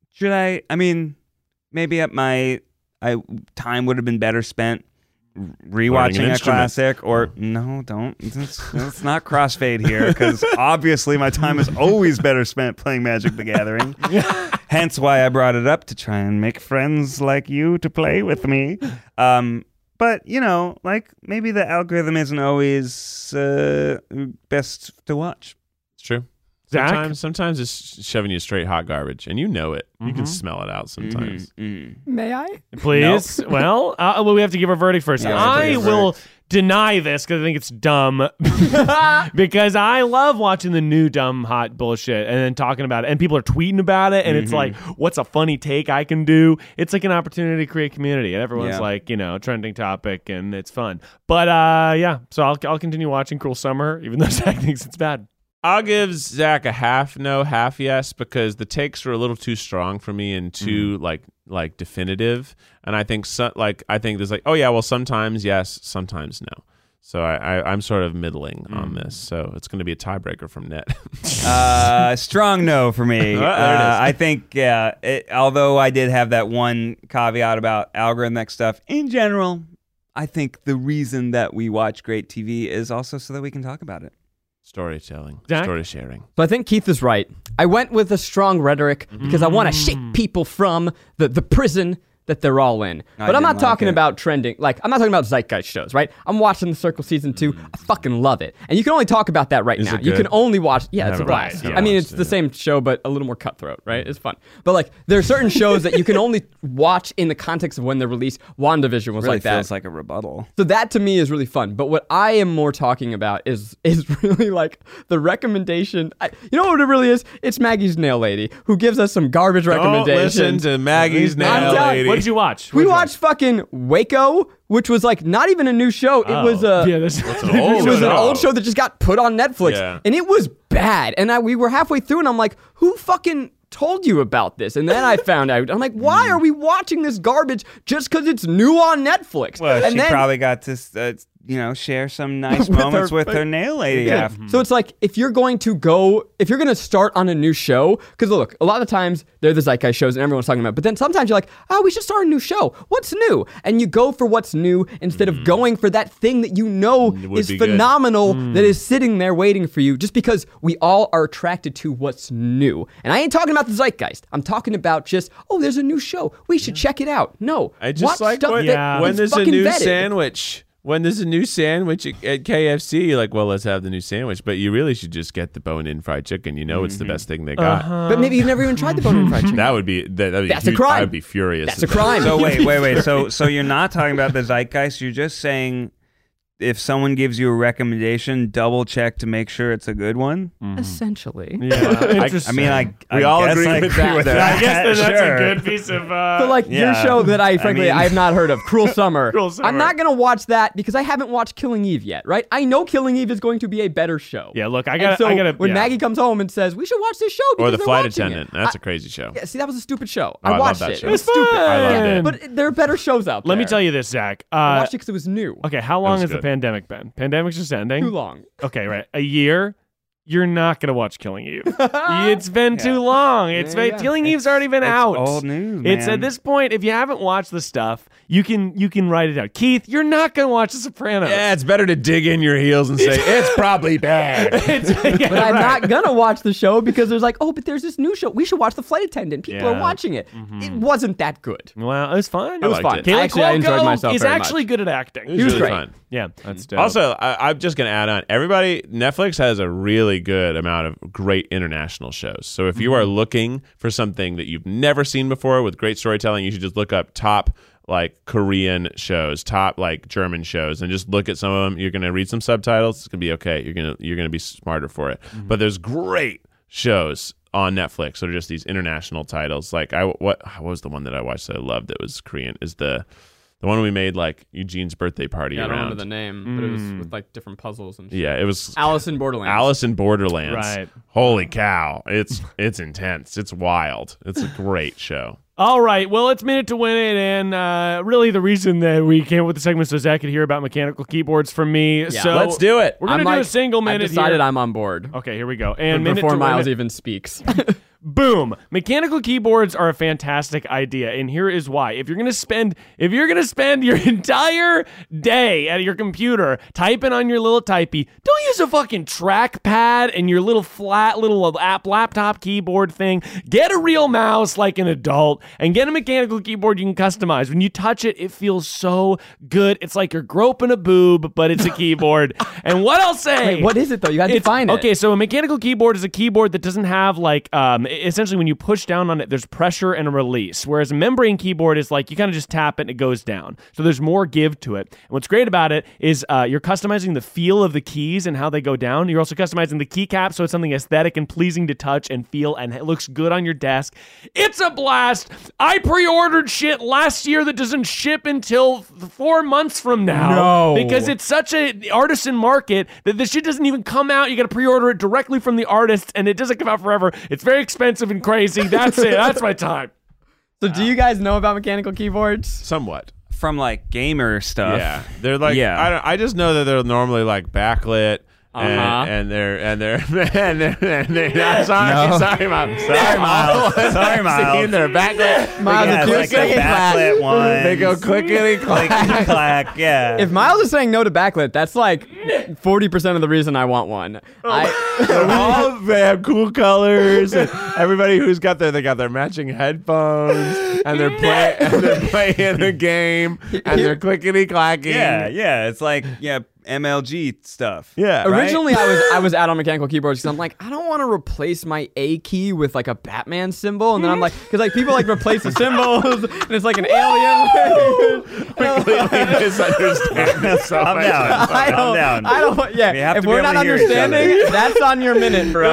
maybe at my time would have been better spent rewatching a classic, or no, don't. Let's not crossfade here, because obviously my time is always better spent playing Magic the Gathering. Hence why I brought it up, to try and make friends like you to play with me. But like maybe the algorithm isn't always best to watch. It's true. Zach? Sometimes it's shoving you straight hot garbage, and you know it. You can smell it out sometimes. May I? Please. Well, we have to give our verdict first. Yeah, I will deny this because I think it's dumb. Because I love watching the new dumb hot bullshit and then talking about it, and people are tweeting about it, and it's like, what's a funny take I can do? It's like an opportunity to create community, and everyone's like, trending topic, and it's fun. But so I'll continue watching Cruel Summer, even though Zach thinks it's bad. I'll give Zach a half no, half yes, because the takes were a little too strong for me and too like definitive. And I think there's like, oh yeah, well sometimes yes, sometimes no. So I'm sort of middling on this. So it's going to be a tiebreaker from Net. Strong no for me. There it is. I think although I did have that one caveat about algorithmic stuff in general, I think the reason that we watch great TV is also so that we can talk about it. Storytelling, Zach? story sharing. So I think Keith is right. I went with a strong rhetoric because I want to shake people from the prison that they're all in. But I'm not talking about trending. Like, I'm not talking about zeitgeist shows, right? I'm watching The Circle season 2. I fucking love it. And you can only talk about that right Is now. it You good? can only watch. Yeah, it's a Haven't blast. watched it. I mean, it's Watched the it. same show, but a little more cutthroat, right? It's fun. But like, there are certain shows that you can only watch in the context of when they're released. WandaVision was Really like that. feels like a rebuttal. So that to me is really fun. But what I am more talking about is really like the recommendation. You know what it really is? It's Maggie's Nail Lady who gives us some garbage Don't recommendations. listen to Maggie's I'm Nail telling- Lady. What did you watch? We watched fucking Waco, which was like not even a new show. It was an old show that just got put on Netflix, Yeah. and it was bad. And we were halfway through, and I'm like, who fucking told you about this? And then I found out. I'm like, why are we watching this garbage just because it's new on Netflix? Well, and she then, probably got to, share some nice moments with her nail lady. Yeah. So it's like, if you're going to start on a new show, because look, a lot of times they're the zeitgeist shows and everyone's talking about, but then sometimes you're like, oh, we should start a new show. What's new? And you go for what's new instead of going for that thing that you know is be good. phenomenal that is sitting there waiting for you, just because we all are attracted to what's new. And I ain't talking about the zeitgeist. I'm talking about just, oh, there's a new show. We should check it out. No. I just watch like stuff when, that when is there's a fucking new vetted. sandwich. When there's a new sandwich at KFC, you're like, well, let's have the new sandwich. But you really should just get the bone-in fried chicken. You know it's the best thing they got. But maybe you've never even tried the bone-in fried chicken. That would be That's a crime. I would be furious. That's a crime. So wait. So you're not talking about the zeitgeist. You're just saying if someone gives you a recommendation, double check to make sure it's a good one. Essentially. Yeah, I mean, I We all guess agree I with agree that, with though. that. I guess that's Sure. a good piece of. So like your Yeah. show that I frankly I mean- I have not heard of, Cruel Summer. Cruel Summer. I'm not gonna watch that because I haven't watched Killing Eve yet, right? I know Killing Eve is going to be a better show. Yeah, look, I And gotta. so I gotta. when yeah. Maggie comes home and says we should watch this show because Or the they're flight watching attendant. it. That's a crazy show. Yeah, see, that was a stupid show. I I love watched that it. show. It was It's fun. stupid. I loved Yeah. it. But there are better shows out there. Let me tell you this, Zach. I watched it because it was new. Okay, how long was has the good. pandemic been? Pandemic's just ending. Too long. Okay, right. A year. You're not gonna watch Killing Eve. It's been too long. It's Yeah, yeah. Killing Eve's already been It's out. old news, It's man. at this point. If you haven't watched the stuff, you can write it out. Keith, you're not gonna watch The Sopranos. Yeah, it's better to dig in your heels and say it's probably bad. Yeah, But I'm right. not gonna watch the show because there's like, oh, but there's this new show. We should watch The Flight Attendant. People Yeah. are watching it. It wasn't that good. Well, it was fun. It was liked fun. it. Caleb Actually, I enjoyed Cuoco myself is very actually much. good at acting. It was was really great. fun. Yeah, that's dope. Also, I'm just going to add on. Netflix has a really good amount of great international shows. So if you are looking for something that you've never seen before with great storytelling, you should just look up top like Korean shows, top like German shows, and just look at some of them. You're going to read some subtitles. It's going to be okay. You're going to be smarter for it. But there's great shows on Netflix that are just these international titles. Like what was the one that I watched that I loved that was Korean? Is the one we made like Eugene's birthday party Yeah, I don't around. remember the name, but it was with like different puzzles and shit. Yeah, it was Alice in Borderlands. Alice in Borderlands. Right. Holy cow. It's intense. It's wild. It's a great show. All right. Well, it's Minute to Win It, and really the reason that we came up with the segment so Zach could hear about mechanical keyboards from me. So Let's do it. We're gonna do a single minute. I've decided here. I'm on board. Okay, here we go. And Before Minute to Miles Win It. even speaks. Boom. Mechanical keyboards are a fantastic idea, and here is why. If you're gonna spend your entire day at your computer typing on your little typey, don't use a fucking trackpad and your little flat little laptop keyboard thing. Get a real mouse like an adult and get a mechanical keyboard you can customize. When you touch it, it feels so good. It's like you're groping a boob, but it's a keyboard. And what I'll say, Wait, what is it though? You gotta define it. okay, so a mechanical keyboard is a keyboard that doesn't have like essentially when you push down on it, there's pressure and a release. Whereas a membrane keyboard is like you kind of just tap it and it goes down. So there's more give to it. And what's great about it is you're customizing the feel of the keys and how they go down. You're also customizing the keycap so it's something aesthetic and pleasing to touch and feel and it looks good on your desk. It's a blast. I pre-ordered shit last year that doesn't ship until 4 months from now. No. Because it's such an artisan market that this shit doesn't even come out. You got to pre-order it directly from the artists, and it doesn't come out forever. It's very expensive and crazy. That's it. That's my time. So do you guys know about mechanical keyboards? Somewhat. From like gamer stuff. Yeah. They're like Yeah. I just know that they're normally like backlit. And they're sorry, Mom. Sorry, Miles. Sorry, Miles. They're backlit. Miles, Yeah, if it's you're like saying a backlit one. They go clickety clack. Clickety clack. Yeah. If Miles is saying no to backlit, that's like 40% of the reason I want one. They have cool colors. And everybody who's got they got their matching headphones, and they're playing a game, and they're clickety clacking. yeah. It's like MLG stuff. Yeah. Right? Originally, I was out on mechanical keyboards because I'm like, I don't want to replace my A key with like a Batman symbol, and then I'm like, because like people like replace the symbols, and it's like an alien. misunderstand so I'm much. down. I'm down. I don't. Yeah. We have If to be we're able not to hear each other. understanding, that's on your minute, bro.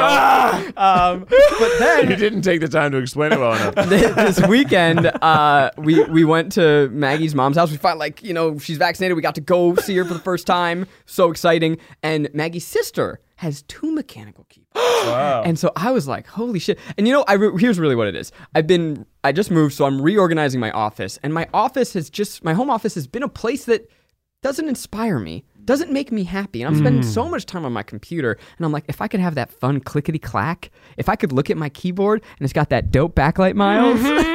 But then You didn't take the time to explain it well enough. this weekend, we went to Maggie's mom's house. We found she's vaccinated. We got to go see her for the first time. So exciting. And Maggie's sister has 2 mechanical keyboards. Wow. And so I was like, holy shit. And here's really what it is. I just moved, so I'm reorganizing my office. And my home office has been a place that doesn't inspire me, doesn't make me happy. And I'm spending so much time on my computer. And I'm like, if I could have that fun clickety clack, if I could look at my keyboard and it's got that dope backlight, Miles.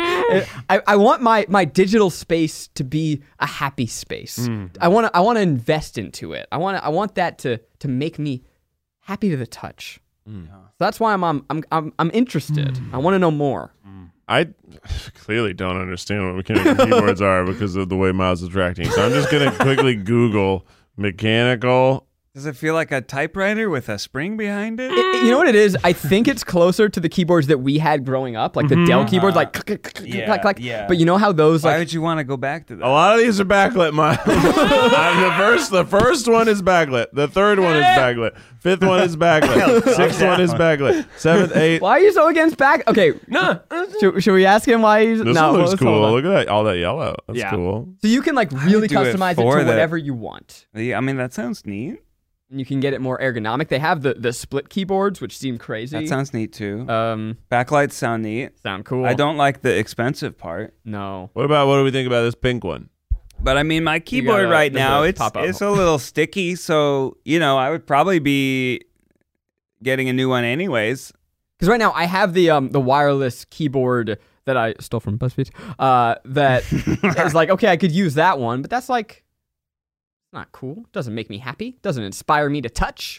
I want my digital space to be a happy space. I want to invest into it. I want that to make me happy to the touch. So that's why I'm interested. I want to know more. I clearly don't understand what mechanical keyboards are because of the way Miles is reacting. So I'm just going to quickly Google mechanical. Does it feel like a typewriter with a spring behind it? You know what it is? I think it's closer to the keyboards that we had growing up, like the Dell keyboards, like click, click, click, Yeah, click. yeah. But you know how those Why like would you want to go back to A that? lot of these are backlit, Miles. The first one is backlit. The third one is backlit. Fifth one is backlit. Sixth one is backlit. Seventh, eighth. Why are you so against back? Okay, No. should we ask him why he's This no? one looks let's hold cool. on. Look at that. All that yellow. That's Yeah. cool. So you can like really do it customize it to for the- whatever you want. Yeah, I mean, that sounds neat. And you can get it more ergonomic. They have the split keyboards, which seem crazy. That sounds neat too. Backlights Backlights sound neat. sound cool. I don't like the expensive part. No. What do we think about this pink one? But I mean, my keyboard gotta- right there's now, a it's pop-up. a little sticky. So, I would probably be getting a new one anyways. Because right now I have the wireless keyboard that I stole from BuzzFeed. That is like, okay, I could use that one, but that's like not cool. Doesn't make me happy. Doesn't inspire me to touch.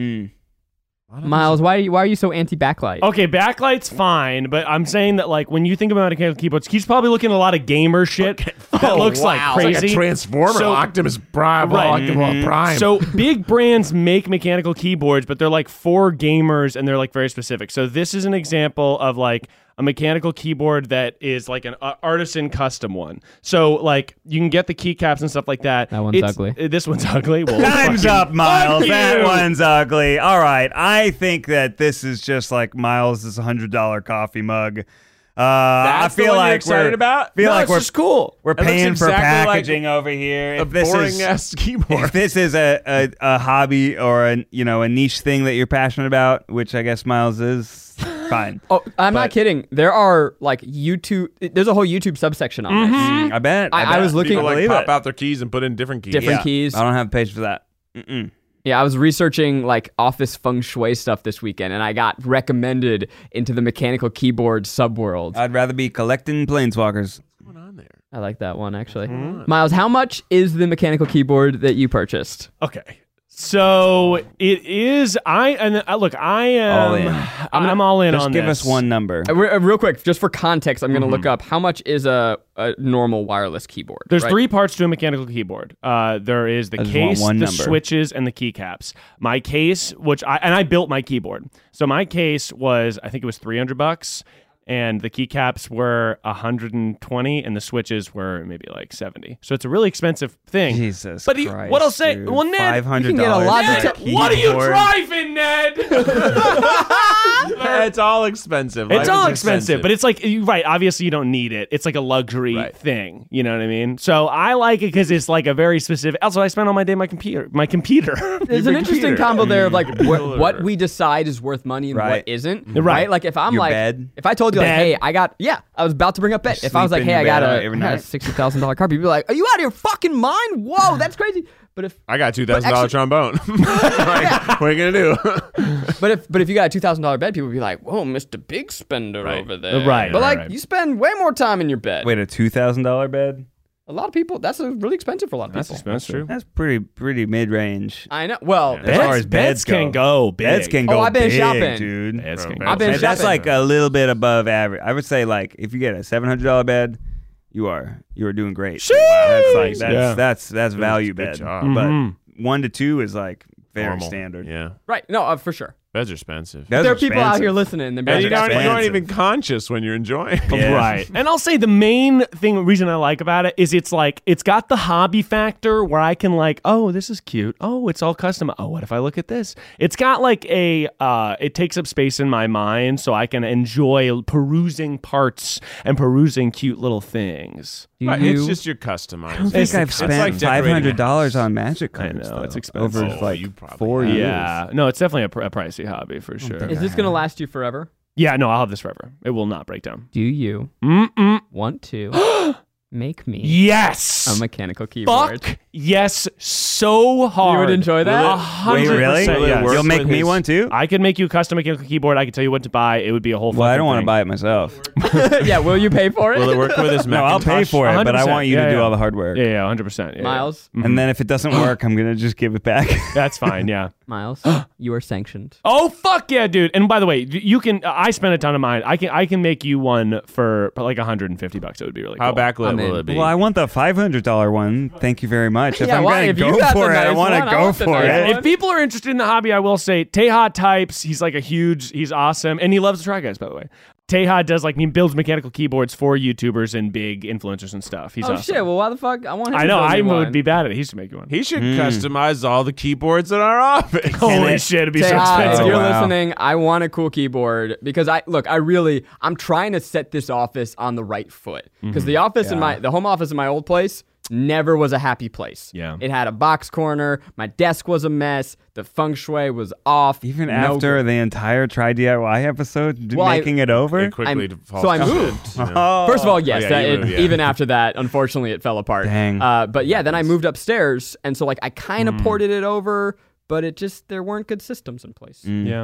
Miles, why are you so anti-backlight? Okay, backlight's fine, but I'm saying that like when you think about mechanical keyboards, he's probably looking at a lot of gamer shit that looks wow. like It's crazy. like a transformer. So- Optimus Prime. Right. Optimus Prime. So big brands make mechanical keyboards, but they're like for gamers and they're like very specific. So this is an example of like a mechanical keyboard that is like an artisan custom one. So like you can get the keycaps and stuff like that. That one's ugly. This one's ugly. Well, Time's fucking- up, Miles. fuck That you. one's ugly. All right. I think that this is just like Miles' $100 coffee mug. I That's the feel one you're like excited we're about? feel No, like it's we're just cool. We're It looks paying for exactly like packaging over here. a If this boring is ass keyboard. if this is a hobby or a niche thing that you're passionate about, which I guess Miles is, fine. Oh, I'm not kidding. There are like YouTube. There's a whole YouTube subsection on this. I bet. I was looking- People like believe pop it. out their keys and put in different keys. Different keys. I don't have a page for that. Mm-mm. Yeah, I was researching like office feng shui stuff this weekend, and I got recommended into the mechanical keyboard subworld. I'd rather be collecting planeswalkers. What's going on there? I like that one actually. Miles, how much is the mechanical keyboard that you purchased? Okay. So it is. I am. All in. I'm all in Just on give this. us one number. Real quick, just for context, I'm going to look up how much is a normal wireless keyboard. There's right? 3 parts to a mechanical keyboard. There is the I just want case, one the number. switches, and the keycaps. My case, I built my keyboard. So my case was, I think it was $300, and the keycaps were $120, and the switches were maybe like $70. So it's a really expensive thing. Jesus But Christ, what I'll say, dude. well, Ned, $500 you can get a lot for of a te- what are you keyboard. driving, Ned? It's all expensive. It's Life all is expensive, but it's like, right, obviously you don't need it. It's like a luxury Right. thing. You know what I mean? So I like it because it's like a very specific. Also, I spend all my day on my computer. There's an interesting computer. combo there of like what we decide is worth money and what Right. isn't. Right. Like if I'm Your like, bed. if I told you like, Bed. hey, I was about to bring up bed. If I was sleep like, in hey, your I got bed a every I got a night. $60,000 carpet, you'd be like, are you out of your fucking mind? Whoa, that's crazy. But if I got a $2,000 actually- trombone. Like, what are you gonna do? but if you got a $2,000 bed, people would be like, whoa, Mr. Big Spender over there. Right, But right, like right. you spend way more time in your bed. Wait, a $2,000 bed? A lot of people. That's really expensive for a lot of people. That's true. That's pretty mid-range. I know. Well, As far as Beds beds can go. go big. Beds can go I've been big, shopping. dude. Beds can go I've been big. That's shopping. like a little bit above average. I would say like if you get a $700 bed, you are doing great. That's like Yeah. that's value Good bed. job. Mhm. But 1 to 2 is like very Normal. standard. Yeah. right. No, for sure. Beds are expensive. Those There are are people out expensive. here listening. And And they're you expensive. aren't even conscious when you're enjoying. Yeah. Right. And I'll say the main reason I like about it is it's like, it's got the hobby factor where I can like, oh, this is cute. Oh, it's all custom. Oh, what if I look at this? It's got like it takes up space in my mind so I can enjoy perusing parts and perusing cute little things. Do Right, you- it's just your customized. I don't think I've It's spent like decorating $500 a on magic I cards. know, though, it's expensive. over Oh, like you probably 4 have. years. Yeah. No, it's definitely a pricey hobby for sure. think Is this going to last you forever? Yeah, no, I'll have this forever. It will not break down. Do you Mm-mm. want to make me Yes. a mechanical keyboard? Fuck yes, so hard. You would enjoy that? Will it- Wait, 100%, really? yes. work You'll make with me his- one too? I could make you a custom mechanical keyboard. I could tell you what to buy. It would be a whole. Well, I fucking don't want to thing. buy it myself. Yeah, will you pay for it? Will it work with his No, I'll pay Macintosh? for it, but I 100%, want you to yeah, do yeah. all the hard work. Yeah, yeah, 100%. Yeah, Miles? yeah. And then if it doesn't work, I'm gonna just give it back. That's fine. Yeah. Miles, you are sanctioned. Oh fuck yeah, dude! And by the way, you can. I spent a ton of mine. I can make you one for like $150. It would be really cool. How backlit I'm in. will it be? Well, I want the $500 one. Thank you very much. If Yeah, I'm why? gonna If you go got the for it, I nice want one, to I go want the for nice it. one. If people are interested in the hobby, I will say Teja types. He's like he's awesome, and he loves to try guys. By the way, Teja does he builds mechanical keyboards for YouTubers and big influencers and stuff. He's Oh awesome. shit! Well, why the fuck? I want him I to know. build me I one. would be bad at it. He should make you one. He should customize all the keyboards in our office. Holy it- shit! It'd be so Teja, if expensive. you're wow. listening, I want a cool keyboard because I'm trying to set this office on the right foot because the office the home office in my old place never was a happy place. Yeah. It had a box corner. My desk was a mess. The feng shui was off. Even No after good. the entire Try DIY episode, Well, making it over. It quickly I'm- falls so I to moved. shit, you know? First of all, yes. yeah, that you it- moved, yeah. Even after that, unfortunately, it fell apart. Dang. But yeah, then I moved upstairs, and so I kind of ported it over, but there weren't good systems in place. Yeah.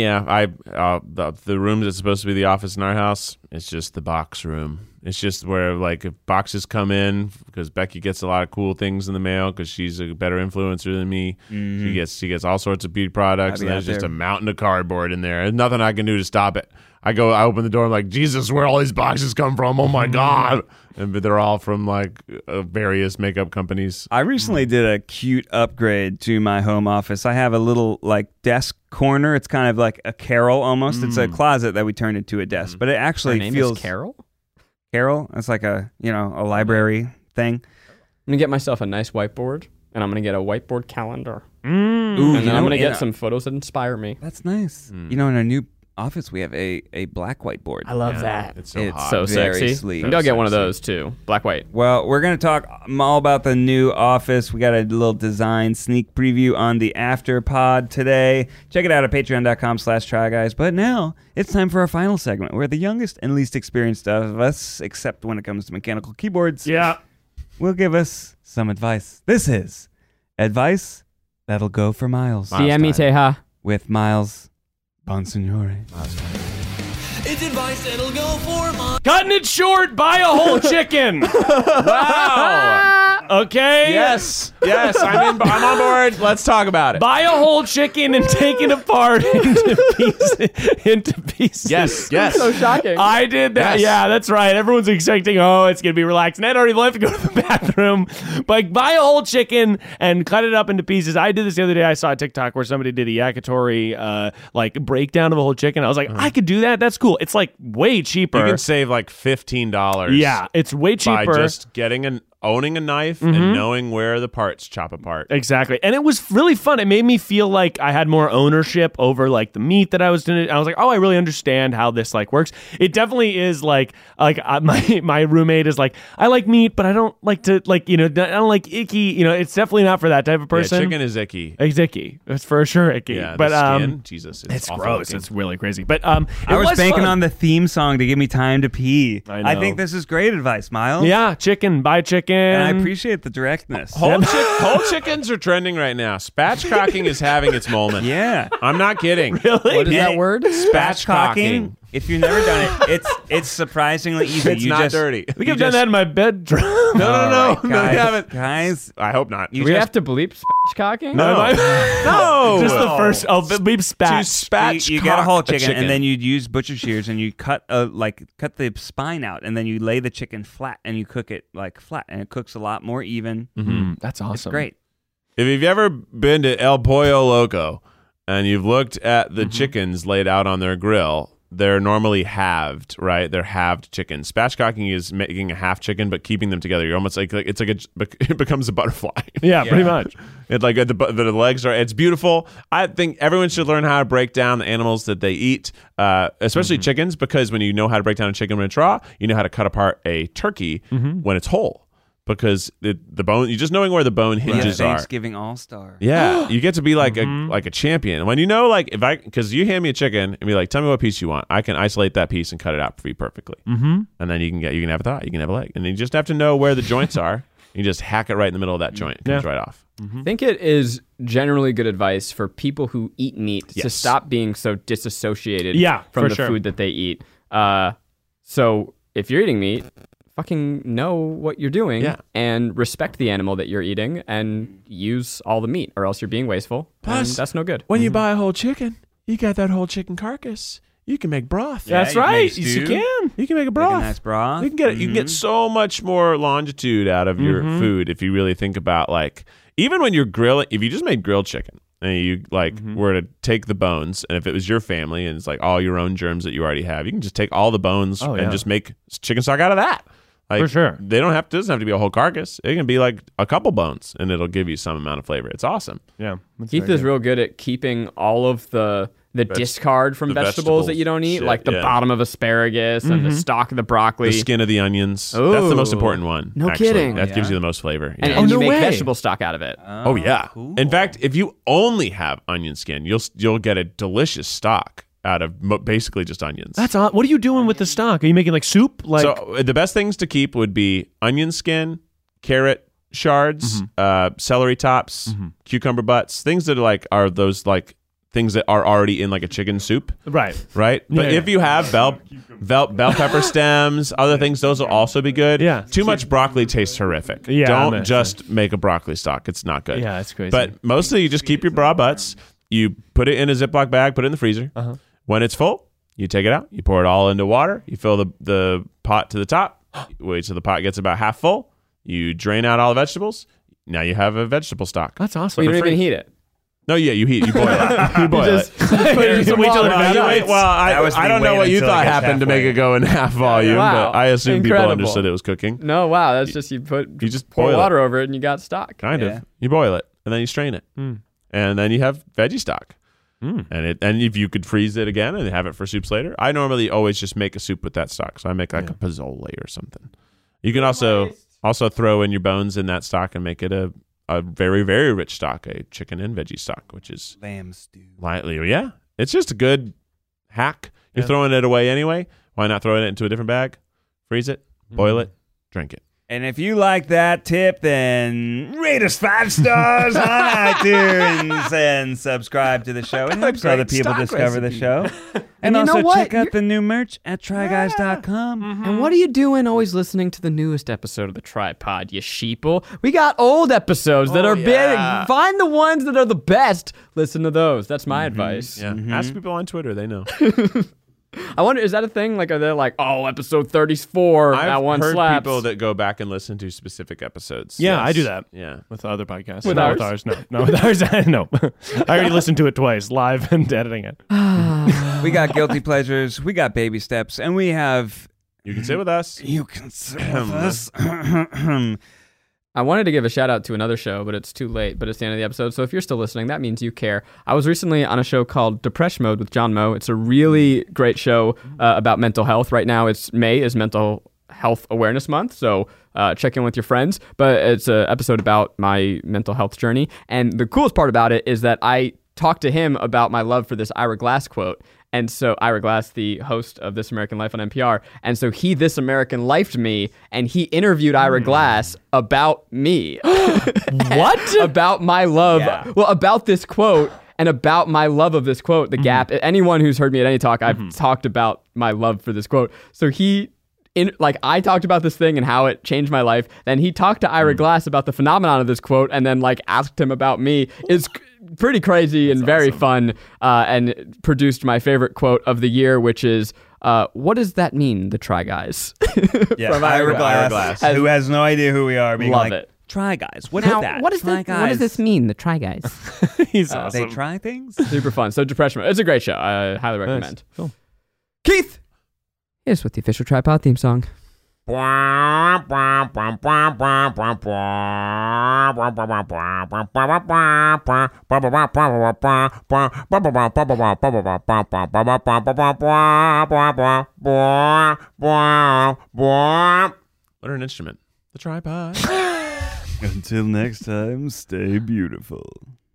The room that's supposed to be the office in our house, it's just the box room. It's just where if boxes come in because Becky gets a lot of cool things in the mail because she's a better influencer than me. She gets all sorts of beauty products, I'd be and there's out just there. a mountain of cardboard in there. There's nothing I can do to stop it. I open the door, I'm like, Jesus, where all these boxes come from? Oh my god! But they're all from various makeup companies. I recently did a cute upgrade to my home office. I have a little desk corner. It's kind of like a Carol almost. It's a closet that we turned into a desk, but it Her actually name feels is Carol. Carol. It's like a library thing. I'm gonna get myself a nice whiteboard, and I'm gonna get a whiteboard calendar, Ooh, and then I'm gonna in get a- some photos that inspire me. That's nice. In our new office, we have a black whiteboard. I love that. It's so It's hot. So very sexy. sleek. Maybe I'll get one of Sexy. those too. Black, white. Well, we're going to talk all about the new office. We got a little design sneak preview on the after pod today. Check it out at patreon.com/tryguys. But now it's time for our final segment where the youngest and least experienced of us, except when it comes to mechanical keyboards, Yeah. will give us some advice. This is advice that'll go for miles DM me, Teja. with Miles Bonsignore. Cutting it short. Buy a whole chicken. Wow! Okay. yes, I'm on board. Let's talk about it. Buy a whole chicken and take it apart into pieces. Yes. So shocking. I did that. Yes. Yeah, that's right. Everyone's expecting, it's going to be relaxed. And I already left to go to the bathroom. But buy a whole chicken and cut it up into pieces. I did this the other day. I saw a TikTok where somebody did a yakitori breakdown of a whole chicken. I was like, I could do that. That's cool. It's way cheaper. You can save $15. Yeah, it's way by cheaper. just owning a knife and knowing where the parts chop apart. Exactly. And it was really fun. It made me feel like I had more ownership over the meat that I was doing. I was like, I really understand how this works. It definitely is my roommate is I like meat, but I don't like to I don't like icky, it's definitely not for that type of person. Yeah, chicken is icky. It's icky. It's for sure icky. Yeah, but the skin, Jesus, it's awful gross. looking. It's really crazy. But I was banking fun. on the theme song to give me time to pee. I I know. think this is great advice, Miles. Yeah, chicken, buy chicken. And I appreciate the directness. Whole chickens are trending right now. Spatchcocking is having its moment. Yeah. I'm not kidding. Really? What is that word? Spatchcocking. If you've never done it, it's surprisingly easy. It's You not just, dirty. I think I've done that in my bedroom. No, guys, you haven't. Guys, I hope not. You We just- have to bleep spatchcocking? No. No. Just the first. Oh, beep spat. To spatch you get a whole cock chicken, and then you'd use butcher shears and you cut the spine out, and then you lay the chicken flat and you cook it flat, and it cooks a lot more even. That's awesome. It's great. If you've ever been to El Pollo Loco, and you've looked at the chickens laid out on their grill, they're normally halved, right? They're halved chickens. Spatchcocking is making a half chicken but keeping them together. You're almost like it becomes a butterfly. Yeah, pretty much. It's like the legs are. It's beautiful. I think everyone should learn how to break down the animals that they eat, especially chickens, because when you know how to break down a chicken when it's raw, you know how to cut apart a turkey when it's whole. Because the bone, you just knowing where the bone hinges are. Thanksgiving All-Star. Yeah, you get to be like a champion. When you know, like because you hand me a chicken and be like, tell me what piece you want, I can isolate that piece and cut it out for you perfectly. And then you can have a thigh, you can have a leg, and you just have to know where the joints are. You just hack it right in the middle of that joint. It comes right off. I think it is generally good advice for people who eat meat to stop being so disassociated from the food that they eat. So if you're eating meat, fucking know what you're doing and respect the animal that you're eating and use all the meat, or else you're being wasteful. Plus, and that's no good. When you buy a whole chicken, you got that whole chicken carcass. You can make broth. That's you can right. make stew. You can. You can make a broth. Make a nice broth. You can get it. You can get so much more longitude out of your food if you really think about, like, even when you're grilling. If you just made grilled chicken and you were to take the bones, and if it was your family and it's like all your own germs that you already have, you can just take all the bones and just make chicken stock out of that. Like, for sure. They don't have to. It doesn't have to be a whole carcass. It can be like a couple bones, and it'll give you some amount of flavor. It's awesome. Yeah. Keith is real good at keeping all of the discard from vegetables that you don't eat, like the bottom of asparagus and the stalk of the broccoli. The skin of the onions. Ooh. That's the most important one. No actually. kidding. That gives you the most flavor. And, Yeah. and you no make way. vegetable stock out of it. Oh yeah. Cool. In fact, if you only have onion skin, you'll get a delicious stock out of basically just onions. That's odd. What are you doing with the stock? Are you making like soup? Like So the best things to keep would be onion skin, carrot shards, celery tops, cucumber butts, things that are those things that are already in like a chicken soup. right. But if you have bell pepper stems, other things, those will also be good. Yeah. Too much broccoli tastes horrific. Yeah, Don't I'm just make a broccoli stock. It's not good. Yeah, it's crazy. But mostly you just keep your raw butts. You put it in a Ziploc bag, put it in the freezer. When it's full, you take it out. You pour it all into water. You fill the pot to the top. Wait till the pot gets about half full. You drain out all the vegetables. Now you have a vegetable stock. That's awesome. Well, you don't even heat it. No, yeah, you boil it. You boil it. Wait till it evaporates. Well, I don't know what you until it thought gets happened to make halfway. it go in half volume, Wow. but I assume people Incredible. understood it was cooking. No, wow, that's just you just pour boil it. water over it and you got stock. Kind Yeah. of. You boil it and then you strain it, and then you have veggie stock. And if you could freeze it again and have it for soups later, I normally always just make a soup with that stock. So I make like a pozole or something. You can also throw in your bones in that stock and make it a very, very rich stock, a chicken and veggie stock, which is Lamb stew. lightly. Yeah, it's just a good hack. You're throwing it away anyway. Why not throw it into a different bag? Freeze it, boil it, drink it. And if you like that tip, then rate us 5 stars on iTunes and subscribe to the show. It helps other people discover the show. And you know also what? check out the new merch at tryguys.com. And what are you doing always listening to the newest episode of the Tripod, you sheeple? We got old episodes that are big. Find the ones that are the best. Listen to those. That's my advice. Yeah, ask people on Twitter; they know. I wonder, is that a thing? Like, are they like, oh, episode 34, that I've one heard slaps? people that go back and listen to specific episodes. Yeah, Yes. I do that. Yeah. With other podcasts. With Not ours? with ours. No, with ours. No. I already listened to it twice, live and editing it. We got guilty pleasures, we got baby steps, and we have You can sit with us. You Can Sit With Us. I wanted to give a shout out to another show, but it's too late. But it's the end of the episode. So if you're still listening, that means you care. I was recently on a show called Depression Mode with John Moe. It's a really great show about mental health. Right now, May is Mental Health Awareness Month. So check in with your friends. But it's an episode about my mental health journey. And the coolest part about it is that I talked to him about my love for this Ira Glass quote. And so Ira Glass, the host of This American Life on NPR, and so he This American Lifed me, and he interviewed Ira Glass about me. What? About my love. Yeah. Well, about this quote and about my love of this quote, the gap. Anyone who's heard me at any talk, I've talked about my love for this quote. So I talked about this thing and how it changed my life. Then he talked to Ira Glass about the phenomenon of this quote and then asked him about me. It's pretty crazy and very fun, and produced my favorite quote of the year, which is, what does that mean, the Try Guys? Yeah, From Ira Ira Glass, Glass. who has no idea who we are. Being Love like, it. Try Guys. What Now, is that? what does this mean? The Try Guys. He's They awesome. try things? Super fun. So Depression Mode. It's a great show. I highly recommend. Cool. Keith, here's with the official Tripod theme song. What an instrument. The tripod. Until next time, stay beautiful.